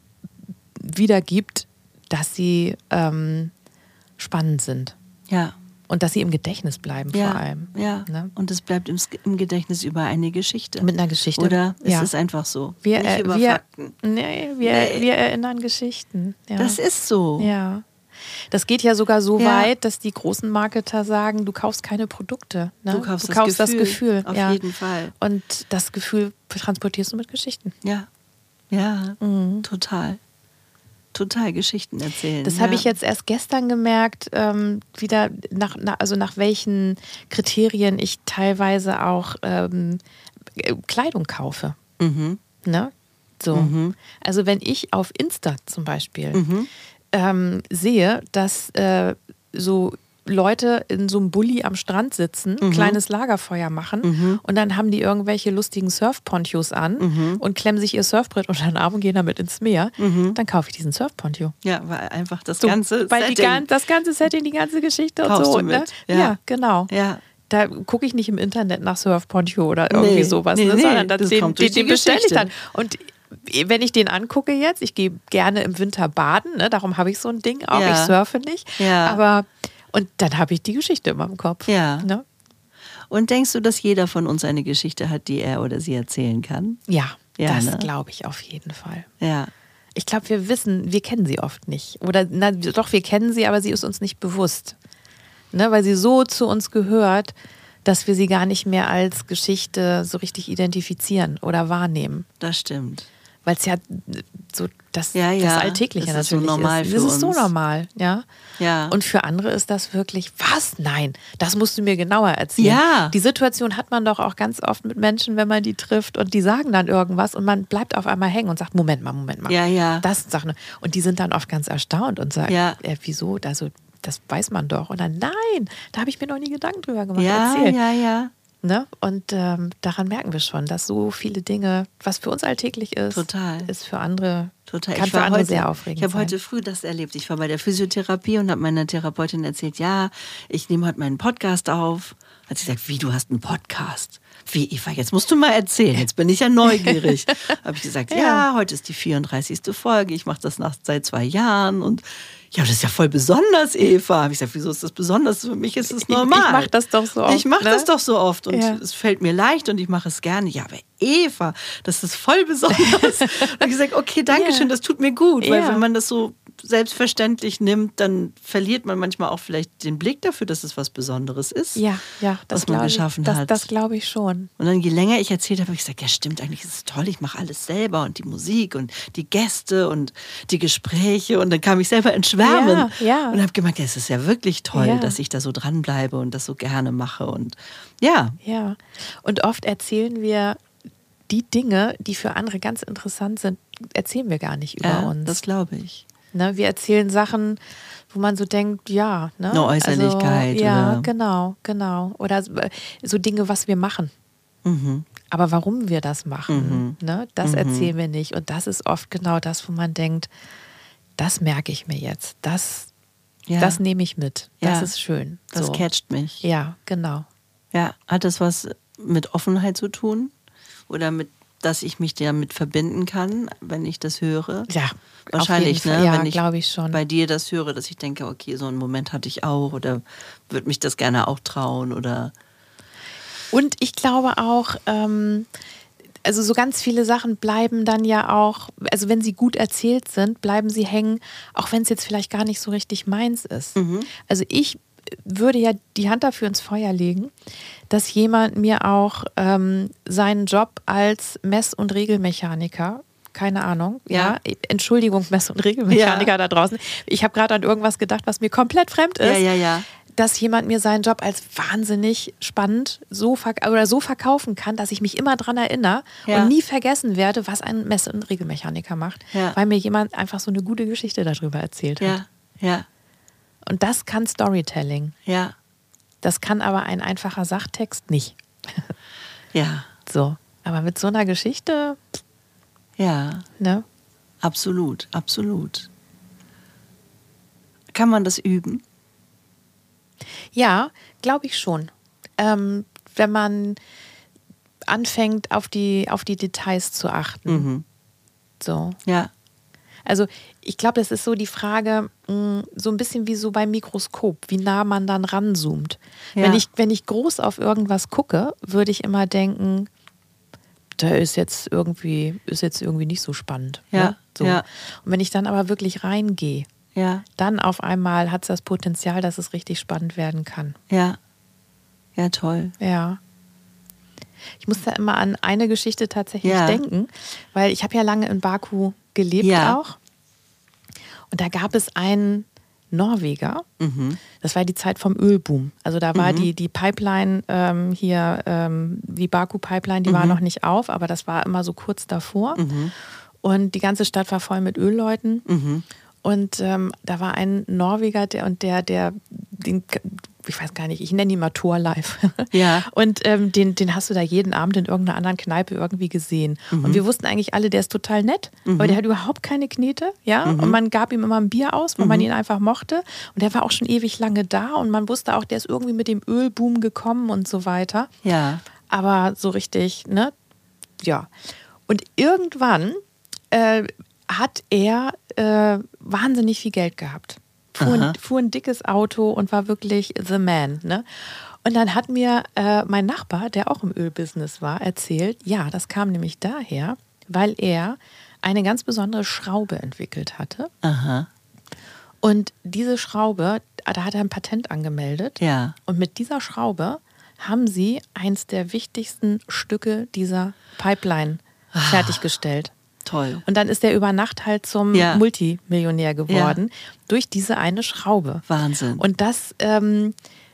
wiedergibt, dass sie ähm, spannend sind ja. und dass sie im Gedächtnis bleiben Ja, vor allem. ja. Ne? Und es bleibt im, im Gedächtnis über eine Geschichte. Mit einer Geschichte. Oder? Es Ja. ist einfach so. Wir, Nicht äh, über wir, Fakten. Nee, wir, Nee. wir erinnern Geschichten. Ja. Das ist so. Ja. Das geht ja sogar so Ja. weit, dass die großen Marketer sagen, du kaufst keine Produkte. Ne? Du kaufst, du kaufst das, das Gefühl. Gefühl. Auf ja. jeden Fall. Und das Gefühl transportierst du mit Geschichten. Ja. Ja, total. Total Geschichten erzählen. Das ja. habe ich jetzt erst gestern gemerkt, ähm, wieder nach, nach, also nach welchen Kriterien ich teilweise auch ähm, Kleidung kaufe. Mhm. Ne? So. Also wenn ich auf Insta zum Beispiel Mhm. ähm, sehe, dass äh, so Leute in so einem Bulli am Strand sitzen, Mhm. kleines Lagerfeuer machen und dann haben die irgendwelche lustigen Surfponchos an Mhm. und klemmen sich ihr Surfbrett unter den Arm und gehen damit ins Meer, dann kaufe ich diesen Surfponcho. Ja, weil einfach das So, ganze weil die, Setting. gan- das ganze Setting, die ganze Geschichte und Kaufst so. du mit, Ne? ja. Ja. genau. Ja. Da gucke ich nicht im Internet nach Surfponcho oder irgendwie Nee, sowas, nee, ne? nee, sondern das das den, kommt den, durch die den bestelle ich Geschichte. dann. Und wenn ich den angucke jetzt, ich gehe gerne im Winter baden, ne? Darum habe ich so ein Ding auch, Ja. ich surfe nicht. Ja. Aber und dann habe ich die Geschichte immer im Kopf. Ja. Ne? Und denkst du, dass jeder von uns eine Geschichte hat, die er oder sie erzählen kann? Ja, Ja, das ne? glaube ich auf jeden Fall. Ja. Ich glaube, wir wissen, wir kennen sie oft nicht. Oder na, doch, wir kennen sie, aber sie ist uns nicht bewusst. Ne? Weil sie so zu uns gehört, dass wir sie gar nicht mehr als Geschichte so richtig identifizieren oder wahrnehmen. Das stimmt. Weil es ja so das, Ja, ja. das Alltägliche Das ist so natürlich normal ist. für Das ist so uns. normal, ja. Ja. Und für andere ist das wirklich, was? Nein, das musst du mir genauer erzählen. Ja. Die Situation hat man doch auch ganz oft mit Menschen, wenn man die trifft und die sagen dann irgendwas und man bleibt auf einmal hängen und sagt, Moment mal, Moment mal. Ja, ja. Das sagt, und die sind dann oft ganz erstaunt und sagen, Ja. äh, wieso? Also, das weiß man doch. Und dann, nein, da habe ich mir noch nie Gedanken drüber gemacht. Ja, Erzähl. ja, ja. Ne? Und ähm, daran merken wir schon, dass so viele Dinge, was für uns alltäglich ist, Total. ist für andere, Total. kann Ich für war andere heute, sehr aufregend Ich habe sein. heute früh das erlebt. Ich war bei der Physiotherapie und habe meiner Therapeutin erzählt, ja, ich nehme heute meinen Podcast auf. Hat sie gesagt, wie, du hast einen Podcast? Wie, Eva, jetzt musst du mal erzählen. Jetzt bin ich ja neugierig. Habe ich gesagt, ja. Ja. heute ist die vierunddreißigste Folge. Ich mache das nach, seit zwei Jahren und ja, das ist ja voll besonders, Eva. Habe ich gesagt, wieso ist das besonders? Für mich ist es normal. Ich mache das doch so oft. Ich mache ne? das doch so oft und Ja. es fällt mir leicht und ich mache es gerne. Ja, aber Eva, das ist voll besonders. Und ich habe gesagt, okay, danke schön, Ja. das tut mir gut. Weil Ja. wenn man das so selbstverständlich nimmt, dann verliert man manchmal auch vielleicht den Blick dafür, dass es was Besonderes ist. Ja, ja, das was man glaube geschaffen ich, das, hat. Das glaube ich schon. Und dann, je länger ich erzählt habe, habe ich gesagt, ja stimmt, eigentlich ist es toll, ich mache alles selber und die Musik und die Gäste und die Gespräche und dann kam ich selber ins Schwärmen Ja, ja. und habe gemerkt, ja, es ist ja wirklich toll, Ja. dass ich da so dranbleibe und das so gerne mache und ja. Ja. Und oft erzählen wir die Dinge, die für andere ganz interessant sind, erzählen wir gar nicht über Ja, uns. das glaube ich. Ne, wir erzählen Sachen, wo man so denkt, ja. Ne? Eine Äußerlichkeit, Also, ja, oder? genau, genau. Oder so- so Dinge, was wir machen. Mhm. Aber warum wir das machen, ne? Das erzählen wir nicht. Und das ist oft genau das, wo man denkt, das merke ich mir jetzt. Das, Ja. das nehme ich mit. Das Ja. ist schön. Das so. catcht mich. Ja, genau. Ja, hat das was mit Offenheit zu tun? Oder mit dass ich mich damit verbinden kann, wenn ich das höre? Ja, wahrscheinlich, ne? Ja, wenn ich, glaube ich schon. Bei dir das höre, dass ich denke, okay, so einen Moment hatte ich auch oder würde mich das gerne auch trauen oder. Und ich glaube auch, ähm, also so ganz viele Sachen bleiben dann ja auch, also wenn sie gut erzählt sind, bleiben sie hängen, auch wenn es jetzt vielleicht gar nicht so richtig meins ist. Mhm. Also ich würde ja die Hand dafür ins Feuer legen, dass jemand mir auch ähm, seinen Job als Mess- und Regelmechaniker, keine Ahnung, ja, ja Entschuldigung, Mess- und Regelmechaniker ja. da draußen, ich habe gerade an irgendwas gedacht, was mir komplett fremd ist. Ja, ja, ja. Dass jemand mir seinen Job als wahnsinnig spannend so, verk- oder so verkaufen kann, dass ich mich immer dran erinnere ja. und nie vergessen werde, was ein Mess- und Regelmechaniker macht, ja. weil mir jemand einfach so eine gute Geschichte darüber erzählt hat. Ja, ja. Und das kann Storytelling. Ja. Das kann aber ein einfacher Sachtext nicht. Ja. So, aber mit so einer Geschichte. Ja. Ne? Absolut, absolut. Kann man das üben? Ja, glaube ich schon. Ähm, wenn man anfängt, auf die, auf die Details zu achten. Mhm. So. Ja. Also ich glaube, das ist so die Frage, mh, so ein bisschen wie so beim Mikroskop, wie nah man dann ranzoomt. Ja. Wenn ich, wenn ich groß auf irgendwas gucke, würde ich immer denken, da ist jetzt irgendwie, ist jetzt irgendwie nicht so spannend. Ja. Ne? So. Ja. Und wenn ich dann aber wirklich reingehe, ja. dann auf einmal hat es das Potenzial, dass es richtig spannend werden kann. Ja, ja, toll. Ja. Ich muss da immer an eine Geschichte tatsächlich ja. denken, weil ich habe ja lange in Baku gelebt ja. auch. Und da gab es einen Norweger, mhm. das war die Zeit vom Ölboom. Also da war mhm. die, die Pipeline ähm, hier, ähm, die Baku-Pipeline, die mhm. war noch nicht auf, aber das war immer so kurz davor. Mhm. Und die ganze Stadt war voll mit Ölleuten. Mhm. Und ähm, da war ein Norweger, der und der, der, den, ich weiß gar nicht, ich nenne ihn mal Torlife. Ja. Und ähm, den, den hast du da jeden Abend in irgendeiner anderen Kneipe irgendwie gesehen. Mhm. Und wir wussten eigentlich alle, der ist total nett, mhm. aber der hat überhaupt keine Knete. Ja? Mhm. Und man gab ihm immer ein Bier aus, weil mhm. man ihn einfach mochte. Und der war auch schon ewig lange da und man wusste auch, der ist irgendwie mit dem Ölboom gekommen und so weiter. Ja. Aber so richtig, ne? Ja. Und irgendwann äh, hat er äh, wahnsinnig viel Geld gehabt. Fuhr ein, fuhr ein dickes Auto und war wirklich the man. Ne? Und dann hat mir äh, mein Nachbar, der auch im Ölbusiness war, erzählt, ja, das kam nämlich daher, weil er eine ganz besondere Schraube entwickelt hatte. Aha. Und diese Schraube, da hat er ein Patent angemeldet. Ja. Und mit dieser Schraube haben sie eins der wichtigsten Stücke dieser Pipeline ah. fertiggestellt. Toll. Und dann ist er über Nacht halt zum ja. Multimillionär geworden, ja. durch diese eine Schraube. Wahnsinn. Und das ähm,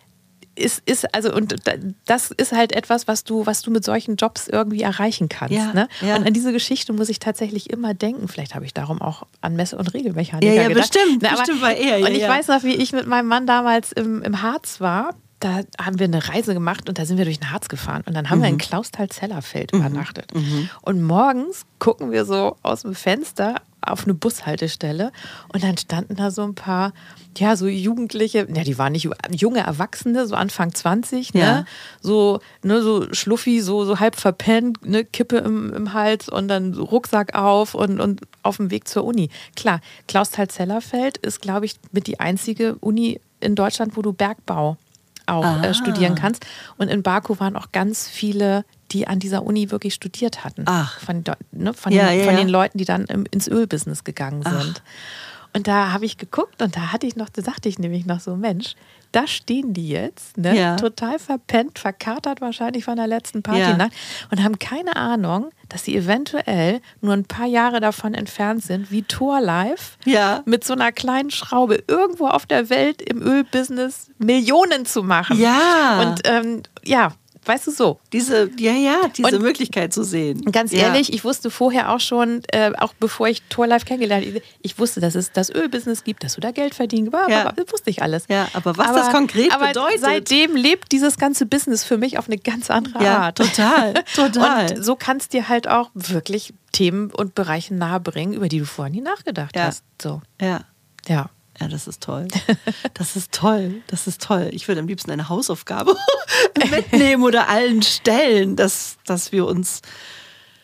ist, ist, also, und das ist halt etwas, was du, was du mit solchen Jobs irgendwie erreichen kannst. Ja. Ne? Ja. Und an diese Geschichte muss ich tatsächlich immer denken. Vielleicht habe ich darum auch an Messe- und Regelmechaniker ja, ja, gedacht. Bestimmt, Na, aber, bestimmt war er. Ja, und ich ja. weiß noch, wie ich mit meinem Mann damals im, im Harz war. Da haben wir eine Reise gemacht und da sind wir durch den Harz gefahren. Und dann haben mhm. wir in Klausthal-Zellerfeld mhm. übernachtet. Mhm. Und morgens gucken wir so aus dem Fenster auf eine Bushaltestelle und dann standen da so ein paar, ja, so Jugendliche, ja, die waren nicht junge Erwachsene, so Anfang zwanzig, ne? Ja. So, ne, so schluffi, so, so halb verpennt, ne, Kippe im, im Hals und dann so Rucksack auf und, und auf dem Weg zur Uni. Klar, Klausthal-Zellerfeld ist, glaube ich, mit die einzige Uni in Deutschland, wo du Bergbau auch ah. äh, studieren kannst. Und in Baku waren auch ganz viele, die an dieser Uni wirklich studiert hatten. Ach. Von, ne, von, ja, den, ja, von ja. den Leuten, die dann im, ins Ölbusiness gegangen sind. Ach. Und da habe ich geguckt und da hatte ich noch, da sagte ich nämlich noch so, Mensch, da stehen die jetzt, ne? Ja. Total verpennt, verkatert wahrscheinlich von der letzten Partynacht ja. und haben keine Ahnung, dass sie eventuell nur ein paar Jahre davon entfernt sind, wie Torlife ja. mit so einer kleinen Schraube irgendwo auf der Welt im Ölbusiness Millionen zu machen. Ja. Und ähm, ja, weißt du so. Diese, ja, ja, diese und Möglichkeit zu sehen. Ganz ja. ehrlich, ich wusste vorher auch schon, äh, auch bevor ich Torlife kennengelernt habe, ich wusste, dass es das Ölbusiness gibt, dass du da Geld verdienen kannst. Ja. Das wusste ich alles. Ja, aber was aber, das konkret aber bedeutet. Seitdem lebt dieses ganze Business für mich auf eine ganz andere ja, Art. Total, total. Und so kannst dir halt auch wirklich Themen und Bereiche nahebringen, über die du vorher nie nachgedacht ja. hast. So. Ja. Ja. Ja, das ist toll. Das ist toll. Das ist toll. Ich würde am liebsten eine Hausaufgabe mitnehmen oder allen stellen, dass, dass wir uns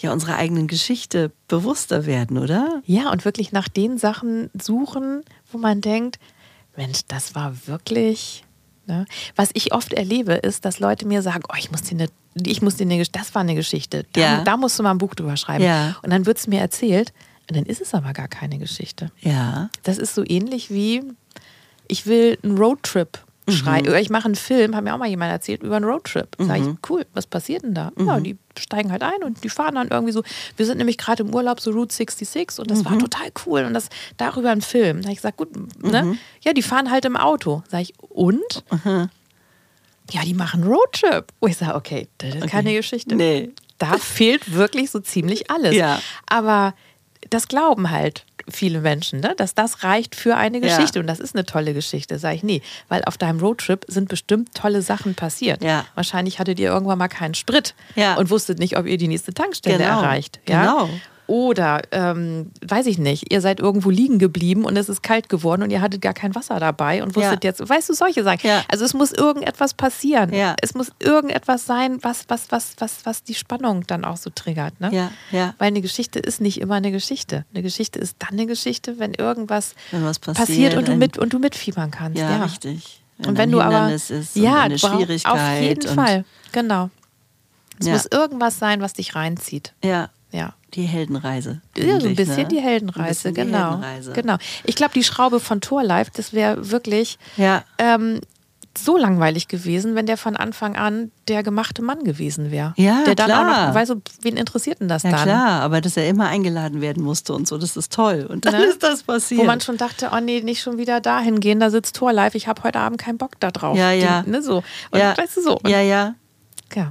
ja unserer eigenen Geschichte bewusster werden, oder? Ja, und wirklich nach den Sachen suchen, wo man denkt, Mensch, das war wirklich... Ne? Was ich oft erlebe, ist, dass Leute mir sagen, oh, ich muss dir eine, ich muss dir eine, das war eine Geschichte, da, ja. da musst du mal ein Buch drüber schreiben. Ja. Und dann wird es mir erzählt, und dann ist es aber gar keine Geschichte. Ja. Das ist so ähnlich wie, ich will einen Roadtrip schreiben, oder ich mache einen Film, hat mir auch mal jemand erzählt, über einen Roadtrip. Mhm. Sag ich, cool, was passiert denn da? Mhm. Ja, die steigen halt ein und die fahren dann irgendwie so, wir sind nämlich gerade im Urlaub, so Route sechsundsechzig, und das mhm. war total cool und das darüber ein Film. Da habe ich gesagt, gut, mhm. ne? Ja, die fahren halt im Auto. Sag ich, und? Mhm. Ja, die machen Roadtrip. Wo ich sage, okay, das ist okay. keine Geschichte. Nee. Da fehlt wirklich so ziemlich alles. Ja. Aber das glauben halt viele Menschen, ne? Dass das reicht für eine Geschichte. Ja. Und das ist eine tolle Geschichte. Sag ich, nee, weil auf deinem Roadtrip sind bestimmt tolle Sachen passiert. Ja. Wahrscheinlich hattet ihr irgendwann mal keinen Sprit ja. und wusstet nicht, ob ihr die nächste Tankstelle genau. erreicht. Ja? Genau. Oder, ähm, weiß ich nicht, ihr seid irgendwo liegen geblieben und es ist kalt geworden und ihr hattet gar kein Wasser dabei und wusstet ja. jetzt, weißt du, solche Sachen. Ja. Also es muss irgendetwas passieren. Ja. Es muss irgendetwas sein, was, was, was, was, was die Spannung dann auch so triggert. Ne? Ja. Ja. Weil eine Geschichte ist nicht immer eine Geschichte. Eine Geschichte ist dann eine Geschichte, wenn irgendwas wenn was passiert, passiert und du, mit, und du mitfiebern kannst. Ja, ja. richtig. Wenn und wenn du aber ist ja, eine Schwierigkeit. Auf jeden Fall, genau. Es ja. muss irgendwas sein, was dich reinzieht. Ja. Ja. Die Heldenreise. Ja, so ein bisschen ne? die Heldenreise, bisschen genau. Die Heldenreise. genau. Ich glaube, die Schraube von Torlife, das wäre wirklich ja. ähm, so langweilig gewesen, wenn der von Anfang an der gemachte Mann gewesen wäre. Ja, der dann klar. auch noch, weißt du, wen interessiert denn das ja, dann? Ja klar, aber dass er immer eingeladen werden musste und so, das ist toll. Und dann ne? ist das passiert. Wo man schon dachte, oh nee, nicht schon wieder dahin gehen, da sitzt Torlife, ich habe heute Abend keinen Bock da drauf. Ja, ja. Die, ne, so. Und, ja. weißt du, so. Und, ja, ja. Ja.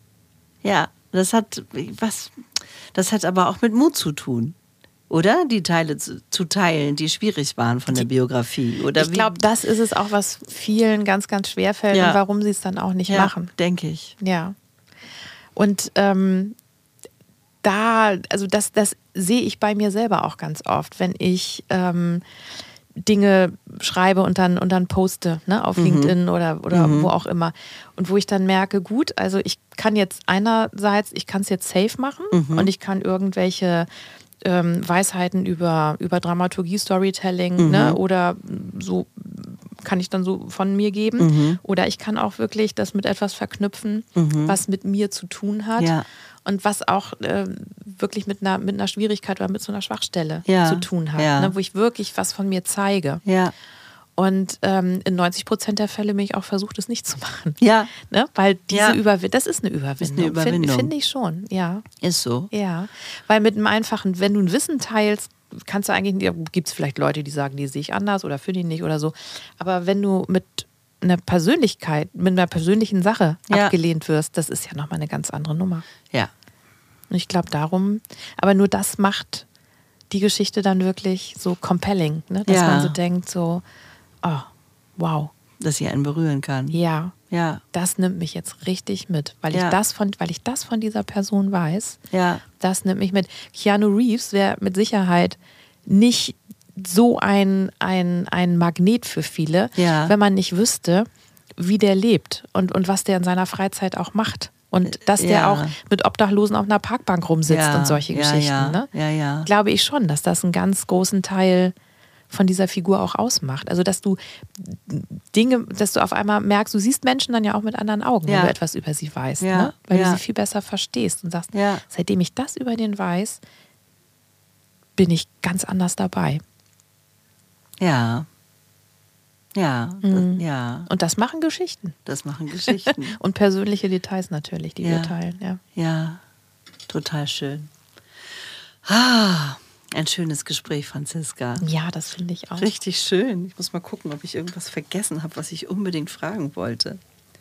Ja, das hat was... Das hat aber auch mit Mut zu tun, oder? Die Teile zu, zu teilen, die schwierig waren von der Biografie. Oder ich glaube, das ist es auch, was vielen ganz, ganz schwer fällt ja. und warum sie es dann auch nicht ja, machen. Denke ich. Ja. Und ähm, da, also das, das sehe ich bei mir selber auch ganz oft, wenn ich ähm, Dinge schreibe und dann, und dann poste, ne, auf mhm. LinkedIn oder, oder mhm. wo auch immer. Und wo ich dann merke, gut, also ich kann jetzt einerseits, ich kann es jetzt safe machen mhm. und ich kann irgendwelche ähm, Weisheiten über, über Dramaturgie, Storytelling mhm. ne, oder so kann ich dann so von mir geben. Mhm. Oder ich kann auch wirklich das mit etwas verknüpfen, mhm. was mit mir zu tun hat. Ja. Und was auch äh, wirklich mit einer, mit einer Schwierigkeit oder mit so einer Schwachstelle ja. zu tun hat, ja. ne, wo ich wirklich was von mir zeige. Ja. Und ähm, in neunzig Prozent der Fälle bin ich auch versucht, es nicht zu machen. Ja. Ne? Weil diese ja. Überwindung, das ist eine Überwindung. Ist eine Überwindung. Finde find ich schon, ja. Ist so. Ja. Weil mit einem einfachen, wenn du ein Wissen teilst, kannst du eigentlich, ja, gibt es vielleicht Leute, die sagen, die sehe ich anders oder finde ich nicht oder so. Aber wenn du mit einer Persönlichkeit, mit einer persönlichen Sache ja. abgelehnt wirst, das ist ja nochmal eine ganz andere Nummer. Ja. Und ich glaube darum, aber nur das macht die Geschichte dann wirklich so compelling, ne? Dass ja. man so denkt, so, oh, wow. Dass sie einen berühren kann. Ja. Ja. Das nimmt mich jetzt richtig mit, weil ja. ich das von, weil ich das von dieser Person weiß. Ja. Das nimmt mich mit. Keanu Reeves wäre mit Sicherheit nicht so ein, ein, ein Magnet für viele, ja. wenn man nicht wüsste, wie der lebt und, und was der in seiner Freizeit auch macht. Und dass der ja. auch mit Obdachlosen auf einer Parkbank rumsitzt ja. und solche ja, Geschichten. ja. Ne? Ja, ja. Glaube ich schon, dass das einen ganz großen Teil von dieser Figur auch ausmacht. Also dass du Dinge, dass du auf einmal merkst, du siehst Menschen dann ja auch mit anderen Augen, ja. wenn du etwas über sie weißt. Ja. Ne? Weil ja. du sie viel besser verstehst und sagst, ja. seitdem ich das über den weiß, bin ich ganz anders dabei. Ja. Ja, mhm. das, ja. Und das machen Geschichten. Das machen Geschichten. Und persönliche Details natürlich, die ja. wir teilen. Ja. ja, total schön. Ah, ein schönes Gespräch, Franziska. Ja, das finde ich auch. Richtig schön. Ich muss mal gucken, ob ich irgendwas vergessen habe, was ich unbedingt fragen wollte.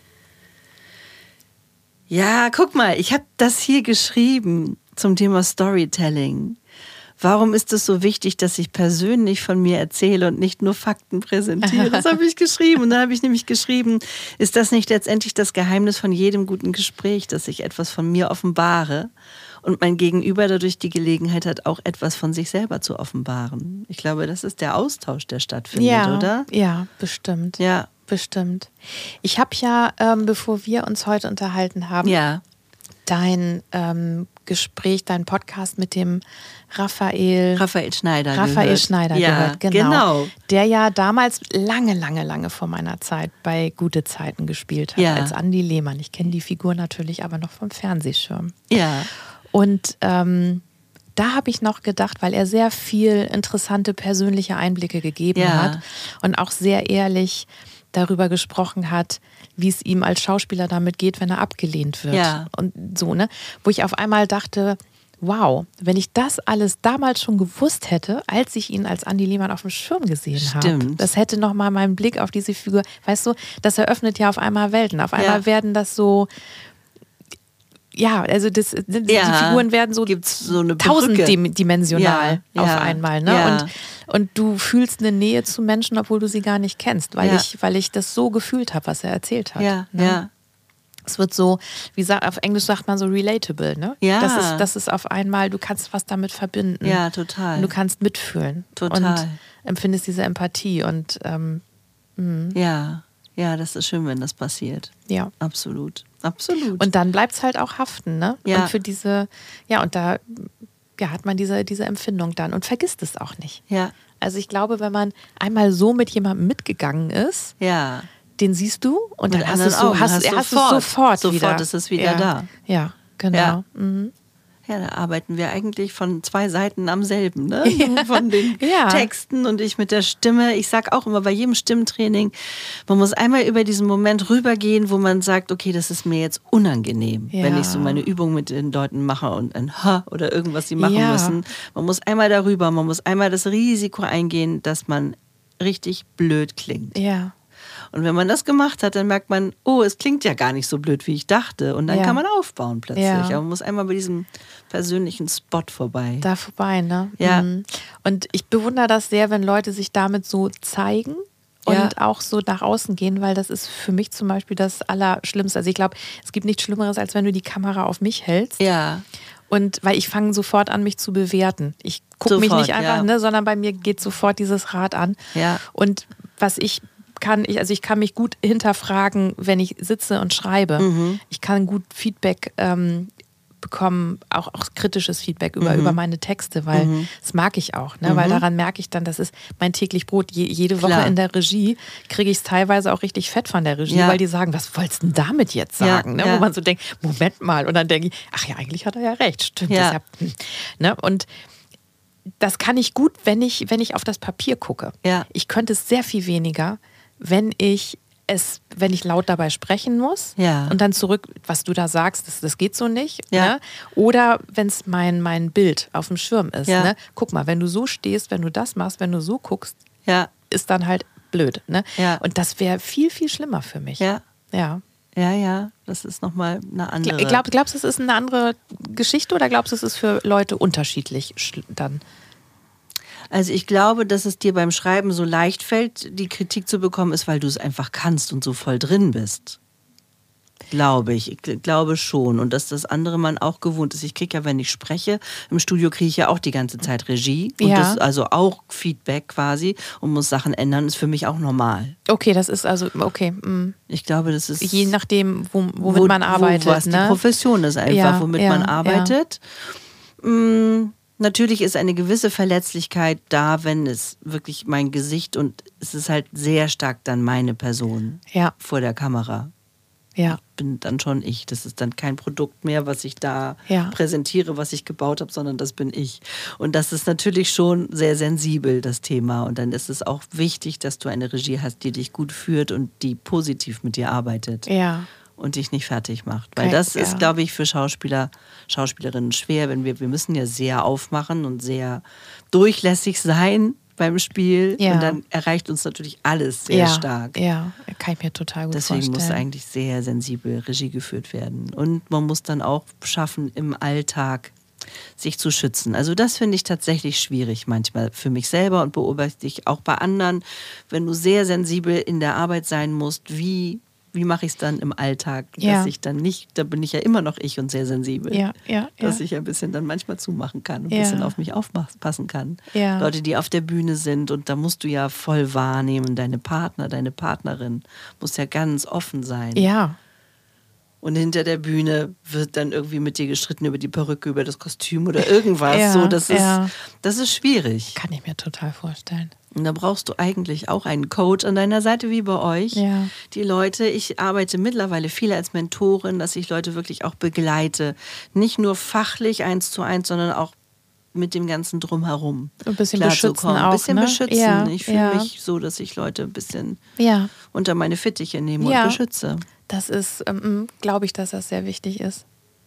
Ja, guck mal, ich habe das hier geschrieben zum Thema Storytelling. Warum ist es so wichtig, dass ich persönlich von mir erzähle und nicht nur Fakten präsentiere? Das habe ich geschrieben. Und dann habe ich nämlich geschrieben, ist das nicht letztendlich das Geheimnis von jedem guten Gespräch, dass ich etwas von mir offenbare und mein Gegenüber dadurch die Gelegenheit hat, auch etwas von sich selber zu offenbaren? Ich glaube, das ist der Austausch, der stattfindet, ja, oder? Ja, bestimmt. Ja. Bestimmt. Ich habe ja, ähm, bevor wir uns heute unterhalten haben, ja. dein ähm, Gespräch, deinen Podcast mit dem Raphael, Raphael Schneider Raphael gehört. Schneider ja, gehört, genau. genau. Der ja damals lange, lange, lange vor meiner Zeit bei Gute Zeiten gespielt hat, ja. als Andi Lehmann. Ich kenne die Figur natürlich aber noch vom Fernsehschirm. Ja. Und ähm, da habe ich noch gedacht, weil er sehr viel interessante persönliche Einblicke gegeben ja. hat und auch sehr ehrlich darüber gesprochen hat, wie es ihm als Schauspieler damit geht, wenn er abgelehnt wird. Ja. Und so, ne? Wo ich auf einmal dachte, wow, wenn ich das alles damals schon gewusst hätte, als ich ihn als Andi Lehmann auf dem Schirm gesehen habe. Das hätte nochmal meinen Blick auf diese Figur, weißt du, das eröffnet ja auf einmal Welten. Auf einmal ja. werden das so, ja, also das, die ja. Figuren werden so, so tausenddimensional ja. auf ja. einmal. Ne? Ja. Und, und du fühlst eine Nähe zu Menschen, obwohl du sie gar nicht kennst, weil, ja. ich, weil ich das so gefühlt habe, was er erzählt hat. Ja, ne? ja. Es wird so, wie sagt, auf Englisch sagt man so relatable, ne? Ja. Das ist, das ist auf einmal, du kannst was damit verbinden. Ja, total. Und du kannst mitfühlen. Total. Und empfindest diese Empathie und ähm, ja, ja, das ist schön, wenn das passiert. Ja. Absolut. Absolut. Und dann bleibt es halt auch haften, ne? Ja. Und für diese, ja, und da ja, hat man diese, diese Empfindung dann und vergisst es auch nicht. Ja. Also ich glaube, wenn man einmal so mit jemandem mitgegangen ist, ja. den siehst du und mit dann hast, es so, hast, hast, hast sofort, es sofort wieder. Sofort ist es wieder ja. da. Ja, genau. Ja. Mhm. Ja, da arbeiten wir eigentlich von zwei Seiten am selben, ne? Ja. Von den ja. Texten und ich mit der Stimme. Ich sag auch immer bei jedem Stimmtraining, man muss einmal über diesen Moment rübergehen, wo man sagt, okay, das ist mir jetzt unangenehm, ja. wenn ich so meine Übung mit den Leuten mache und ein Ha oder irgendwas sie machen ja. müssen. Man muss einmal darüber, man muss einmal das Risiko eingehen, dass man richtig blöd klingt. Ja. Und wenn man das gemacht hat, dann merkt man, oh, es klingt ja gar nicht so blöd, wie ich dachte. Und dann ja. kann man aufbauen plötzlich. Ja. Aber man muss einmal bei diesem persönlichen Spot vorbei. Da vorbei, ne? Ja. Mhm. Und ich bewundere das sehr, wenn Leute sich damit so zeigen und ja. auch so nach außen gehen, weil das ist für mich zum Beispiel das Allerschlimmste. Also ich glaube, es gibt nichts Schlimmeres, als wenn du die Kamera auf mich hältst. Ja. Und weil ich fange sofort an, mich zu bewerten. Ich gucke mich nicht einfach, ja. ne, sondern bei mir geht sofort dieses Rad an. Ja. Und was ich kann, ich, also ich kann mich gut hinterfragen, wenn ich sitze und schreibe. Mhm. Ich kann gut Feedback ähm, bekommen, auch, auch kritisches Feedback über, mhm. über meine Texte, weil mhm. das mag ich auch, ne? Mhm. Weil daran merke ich dann, das ist mein täglich Brot. Je, jede Woche Klar. in der Regie kriege ich es teilweise auch richtig fett von der Regie, ja. weil die sagen, was wolltest du denn damit jetzt sagen? Ja. Ne? Ja. Wo man so denkt, Moment mal. Und dann denke ich, ach ja, eigentlich hat er ja recht. Stimmt. Ja. Das ja, ne? Und das kann ich gut, wenn ich, wenn ich auf das Papier gucke. Ja. Ich könnte es sehr viel weniger, wenn ich es, wenn ich laut dabei sprechen muss ja. und dann zurück, was du da sagst, das, das geht so nicht. Ja. Ne? Oder wenn es mein, mein Bild auf dem Schirm ist. Ja. Ne? Guck mal, wenn du so stehst, wenn du das machst, wenn du so guckst, ja. ist dann halt blöd. Ne? Ja. Und das wäre viel, viel schlimmer für mich. Ja. Ja. Ja, ja, das ist nochmal eine andere. Glaub, glaubst du, es ist eine andere Geschichte oder glaubst du, es ist für Leute unterschiedlich dann? Also ich glaube, dass es dir beim Schreiben so leicht fällt, die Kritik zu bekommen, ist, weil du es einfach kannst und so voll drin bist. Glaube ich. Ich glaube schon. Und dass das andere man auch gewohnt ist. Ich kriege ja, wenn ich spreche, im Studio kriege ich ja auch die ganze Zeit Regie. Und ja. das also auch Feedback quasi und muss Sachen ändern, ist für mich auch normal. Okay, das ist also, okay. Mh. Ich glaube, das ist... Je nachdem, wo, womit wo, man arbeitet. Wo, was ne? die Profession ist einfach, ja, womit ja, man arbeitet. Ja. Mh, Natürlich ist eine gewisse Verletzlichkeit da, wenn es wirklich mein Gesicht und es ist halt sehr stark dann meine Person ja. vor der Kamera. Ja. Ich bin dann schon ich. Das ist dann kein Produkt mehr, was ich da ja. präsentiere, was ich gebaut habe, sondern das bin ich. Und das ist natürlich schon sehr sensibel, das Thema. Und dann ist es auch wichtig, dass du eine Regie hast, die dich gut führt und die positiv mit dir arbeitet. Ja. Und dich nicht fertig macht. Weil das ja. ist, glaube ich, für Schauspieler, Schauspielerinnen schwer, wenn wir, wir müssen ja sehr aufmachen und sehr durchlässig sein beim Spiel. Ja. Und dann erreicht uns natürlich alles sehr ja. stark. Ja, kann ich mir total gut Deswegen vorstellen. muss eigentlich sehr sensibel Regie geführt werden. Und man muss dann auch schaffen, im Alltag sich zu schützen. Also das finde ich tatsächlich schwierig manchmal für mich selber und beobachte ich auch bei anderen, wenn du sehr sensibel in der Arbeit sein musst, wie Wie mache ich es dann im Alltag, ja. dass ich dann nicht, da bin ich ja immer noch ich und sehr sensibel, ja, ja, dass ja. ich ein bisschen dann manchmal zumachen kann und ja. ein bisschen auf mich aufpassen kann. Ja. Leute, die auf der Bühne sind und da musst du ja voll wahrnehmen, deine Partner, deine Partnerin muss ja ganz offen sein. Ja. Und hinter der Bühne wird dann irgendwie mit dir gestritten über die Perücke, über das Kostüm oder irgendwas. Ja, so, das, ist, ja. das ist schwierig. Kann ich mir total vorstellen. Und da brauchst du eigentlich auch einen Coach an deiner Seite, wie bei euch. Ja. Die Leute, ich arbeite mittlerweile viel als Mentorin, dass ich Leute wirklich auch begleite. Nicht nur fachlich eins zu eins, sondern auch mit dem ganzen Drumherum. Ein bisschen beschützen auch, Ein bisschen ne? beschützen. Ja, ich fühle ja. mich so, dass ich Leute ein bisschen ja. unter meine Fittiche nehme ja. und beschütze. Das ist, ähm, glaube ich, dass das sehr wichtig ist.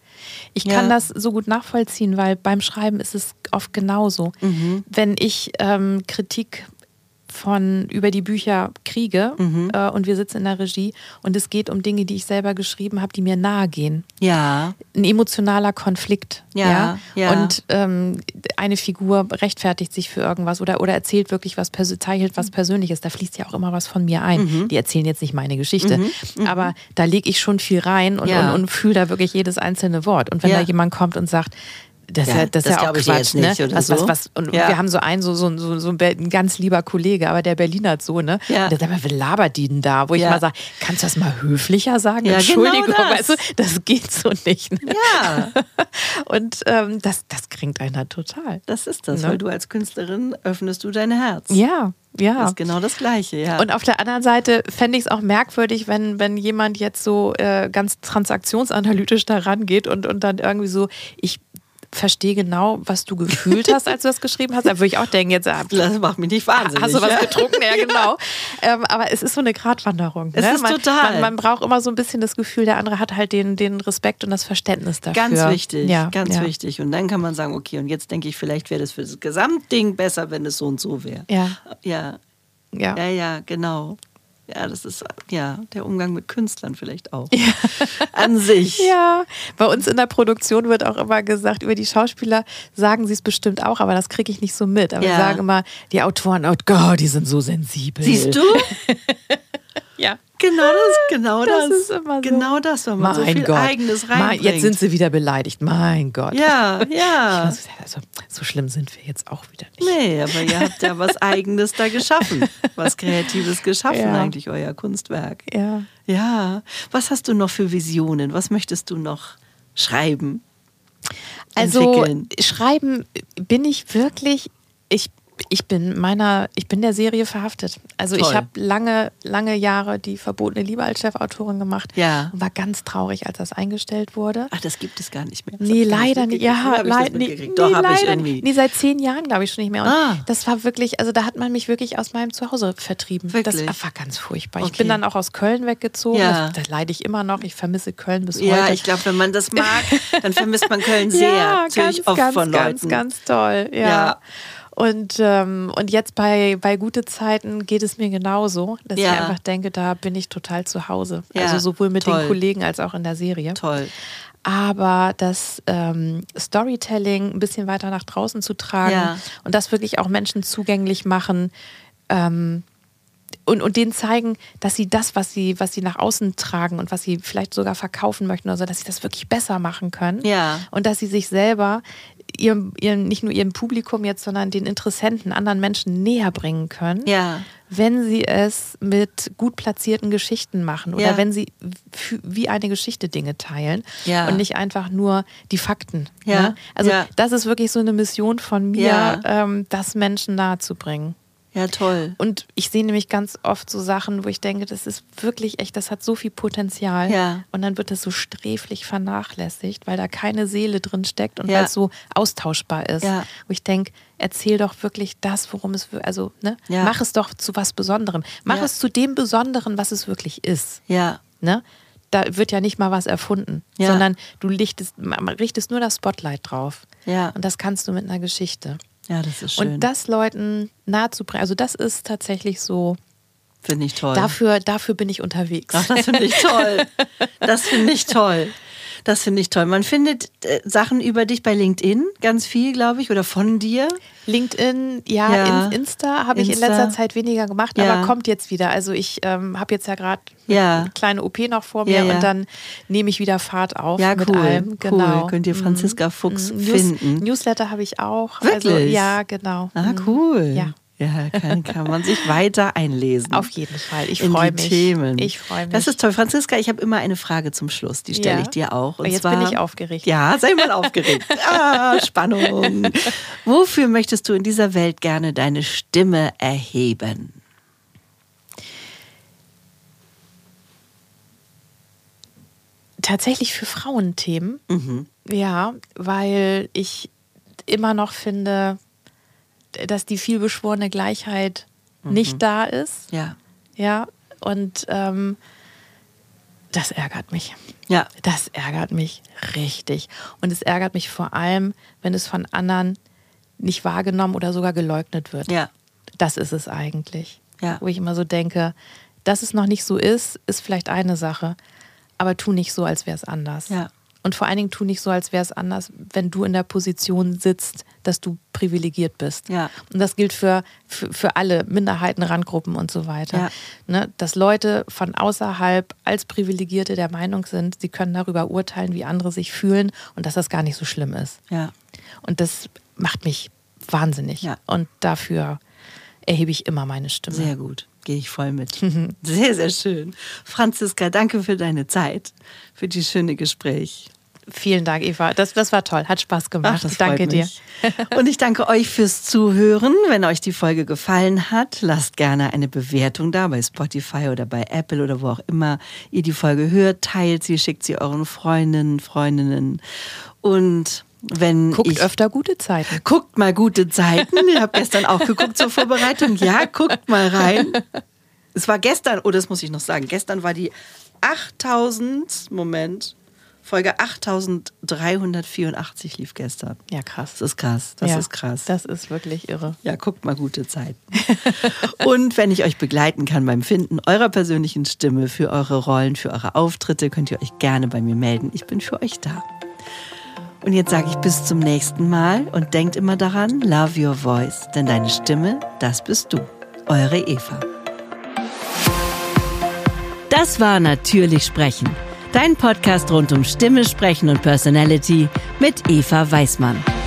Ich kann Ja. das so gut nachvollziehen, weil beim Schreiben ist es oft genauso. Mhm. Wenn ich ähm, Kritik von über die Bücher kriege Mhm. äh, und wir sitzen in der Regie und es geht um Dinge, die ich selber geschrieben habe, die mir nahe gehen. Ja. Ein emotionaler Konflikt. Ja, Ja. ja. Und ähm, eine Figur rechtfertigt sich für irgendwas oder, oder erzählt wirklich was, Persö- zeichnet was Persönliches. Da fließt ja auch immer was von mir ein. Mhm. Die erzählen jetzt nicht meine Geschichte, Mhm. Mhm. aber da lege ich schon viel rein und, Ja. und, und fühle da wirklich jedes einzelne Wort. Und wenn Ja. da jemand kommt und sagt, das, Ja, ja, das ist das ja auch glaub ich Quatsch, jetzt nicht ne? oder was, was, so. was, und Ja. wir haben so einen, so, so, so, so ein Be- ein ganz lieber Kollege, aber der Berliner so, ne? Ja. Und der sagt mal, was labert die denn da? Wo ich Ja. mal sage, kannst du das mal höflicher sagen? Ja, Entschuldigung, genau das. weißt du, das geht so nicht. Ne? Ja, Und ähm, das, das kränkt einen halt total. das ist das, Ne? weil du als Künstlerin öffnest du dein Herz. Ja, ja. Das ist genau das Gleiche, ja. Und auf der anderen Seite fände ich es auch merkwürdig, wenn, wenn jemand jetzt so äh, ganz transaktionsanalytisch da rangeht und, und dann irgendwie so, ich verstehe genau, was du gefühlt hast, als du das geschrieben hast. Da würde ich auch denken, jetzt ah, das macht mich nicht wahnsinnig. hast du was ja? getrunken? Ja, genau. ähm, aber es ist so eine Gratwanderung. Es ne? ist man, total. Man, man braucht immer so ein bisschen das Gefühl, der andere hat halt den, den Respekt und das Verständnis dafür. Ganz wichtig, ja, ganz ja. wichtig. Und dann kann man sagen, okay, und jetzt denke ich, vielleicht wäre das für das Gesamtding besser, wenn es so und so wäre. Ja, Ja, ja. ja, ja, genau. Ja, das ist ja der Umgang mit Künstlern vielleicht auch. An sich. Ja, bei uns in der Produktion wird auch immer gesagt, über die Schauspieler sagen sie es bestimmt auch, aber das kriege ich nicht so mit. Aber Ja. wir sagen immer, die Autoren, oh Gott, die sind so sensibel. Siehst du? Ja. Genau das, genau das. Das ist immer so. Genau das, wenn man so Mein viel Gott. Eigenes Mein, reinbringt. jetzt sind sie wieder beleidigt. Mein Gott. Ja, ja. Also, so schlimm sind wir jetzt auch wieder nicht. Nee, aber ihr habt ja was Eigenes da geschaffen. Was Kreatives geschaffen, Ja. eigentlich, euer Kunstwerk. Ja. Ja. Was hast du noch für Visionen? Was möchtest du noch schreiben? Also entwickeln? schreiben bin ich wirklich, ich Ich bin meiner, ich bin der Serie verhaftet. Also Toll. ich habe lange, lange Jahre die verbotene Liebe als Chefautorin gemacht Ja. und war ganz traurig, als das eingestellt wurde. Ach, das gibt es gar nicht mehr. Das hab Nee, ich gar leider nicht. mitgekriegt. Ja, Oder hab ich das leider nee, mitgekriegt? nee, Doch, habe ich leider irgendwie. nicht. Nee, seit zehn Jahren glaube ich schon nicht mehr. Und Ah. das war wirklich, also da hat man mich wirklich aus meinem Zuhause vertrieben. Wirklich? Das war ganz furchtbar. Ich Okay. bin dann auch aus Köln weggezogen. Ja. Das, da leide ich immer noch. Ich vermisse Köln bis Ja, heute. ich glaube, wenn man das mag, dann vermisst man Köln sehr. Ja, Das höre ganz, ich oft ganz, von ganz, Leuten. ganz toll. Ja. Ja. Und, ähm, und jetzt bei, bei Gute Zeiten geht es mir genauso, dass Ja. ich einfach denke, da bin ich total zu Hause. Ja, Also sowohl mit toll. den Kollegen als auch in der Serie. Toll. Aber das ähm, Storytelling ein bisschen weiter nach draußen zu tragen Ja. und das wirklich auch Menschen zugänglich machen, ähm, und, und denen zeigen, dass sie das, was sie, was sie nach außen tragen und was sie vielleicht sogar verkaufen möchten oder so, dass sie das wirklich besser machen können. Ja. Und dass sie sich selber ihrem, ihrem, nicht nur ihrem Publikum jetzt, sondern den Interessenten, anderen Menschen näher bringen können, Ja. wenn sie es mit gut platzierten Geschichten machen oder Ja. wenn sie f- wie eine Geschichte Dinge teilen Ja. und nicht einfach nur die Fakten. Ja. Ne? Also Ja. das ist wirklich so eine Mission von mir, Ja. ähm, das Menschen nahe zu bringen. Ja, toll. Und ich sehe nämlich ganz oft so Sachen, wo ich denke, das ist wirklich echt, das hat so viel Potenzial. Ja. Und dann wird das so sträflich vernachlässigt, weil da keine Seele drin steckt und Ja. weil es so austauschbar ist. Ja. Wo ich denke, erzähl doch wirklich das, worum es, wir- also ne, Ja. mach es doch zu was Besonderem. Mach Ja. es zu dem Besonderen, was es wirklich ist. Ja. Ne? Da wird ja nicht mal was erfunden, Ja. sondern du richtest, richtest nur das Spotlight drauf. Ja. Und das kannst du mit einer Geschichte. Ja, das ist schön. Und das Leuten nahe zu bringen, also das ist tatsächlich so, finde ich toll. dafür, dafür bin ich unterwegs. Ach, das finde ich toll. Das finde ich toll. Das finde ich toll. Man findet äh, Sachen über dich bei LinkedIn, ganz viel, glaube ich, oder von dir. LinkedIn, ja, Ja. In, Insta habe ich in Insta. letzter Zeit weniger gemacht, Ja. aber kommt jetzt wieder. Also ich ähm, habe jetzt ja gerade Ja. eine kleine O P noch vor mir Ja, ja. und dann nehme ich wieder Fahrt auf Ja, mit cool. allem. Genau. Cool. Könnt ihr Franziska Fuchs Mhm. News, finden. Newsletter habe ich auch. Wirklich? Also, ja, genau. Ah, Mhm. cool. Ja. Ja, kann, kann man sich weiter einlesen. Auf jeden Fall. Ich freue mich. Themen. Ich freue mich. Das ist toll. Franziska, ich habe immer eine Frage zum Schluss. Die stelle ja. ich dir auch. Und Jetzt zwar, bin ich aufgeregt. Ja, sei mal aufgeregt. Ah, Spannung. Wofür möchtest du in dieser Welt gerne deine Stimme erheben? Tatsächlich für Frauenthemen. Mhm. Ja, weil ich immer noch finde, dass die vielbeschworene Gleichheit mhm. nicht da ist. Ja. Ja, und ähm, das ärgert mich. Ja. Das ärgert mich richtig. Und es ärgert mich vor allem, wenn es von anderen nicht wahrgenommen oder sogar geleugnet wird. Ja. Das ist es eigentlich. Ja. Wo ich immer so denke, dass es noch nicht so ist, ist vielleicht eine Sache. Aber tu nicht so, als wäre es anders. Ja. Und vor allen Dingen tu nicht so, als wäre es anders, wenn du in der Position sitzt, dass du privilegiert bist. Ja. Und das gilt für, für, für alle Minderheiten, Randgruppen und so weiter. Ja. Ne, dass Leute von außerhalb als Privilegierte der Meinung sind, sie können darüber urteilen, wie andere sich fühlen und dass das gar nicht so schlimm ist. Ja. Und das macht mich wahnsinnig. Ja. Und dafür erhebe ich immer meine Stimme. Sehr gut. Gehe ich voll mit. Sehr, sehr schön. Franziska, danke für deine Zeit, für dieses schöne Gespräch. Vielen Dank, Eva. Das, das war toll. Hat Spaß gemacht. Ach, das danke dir. Und ich danke euch fürs Zuhören. Wenn euch die Folge gefallen hat, lasst gerne eine Bewertung da bei Spotify oder bei Apple oder wo auch immer ihr die Folge hört. Teilt sie, schickt sie euren Freundinnen, Freundinnen. Und wenn Guckt ich, öfter gute Zeiten. Guckt mal gute Zeiten. Ich habe gestern auch geguckt zur Vorbereitung. Ja, guckt mal rein. Es war gestern, oh, das muss ich noch sagen. Gestern war die achttausend, Moment, Folge achttausenddreihundertvierundachtzig lief gestern. Ja, krass. Das ist krass, das ja, ist krass. Das ist wirklich irre. Ja, guckt mal gute Zeiten. Und wenn ich euch begleiten kann beim Finden eurer persönlichen Stimme für eure Rollen, für eure Auftritte, könnt ihr euch gerne bei mir melden. Ich bin für euch da. Und jetzt sage ich bis zum nächsten Mal und denkt immer daran, love your voice, denn deine Stimme, das bist du. Eure Eva. Das war Natürlich Sprechen, dein Podcast rund um Stimme, Sprechen und Personality mit Eva Weismann.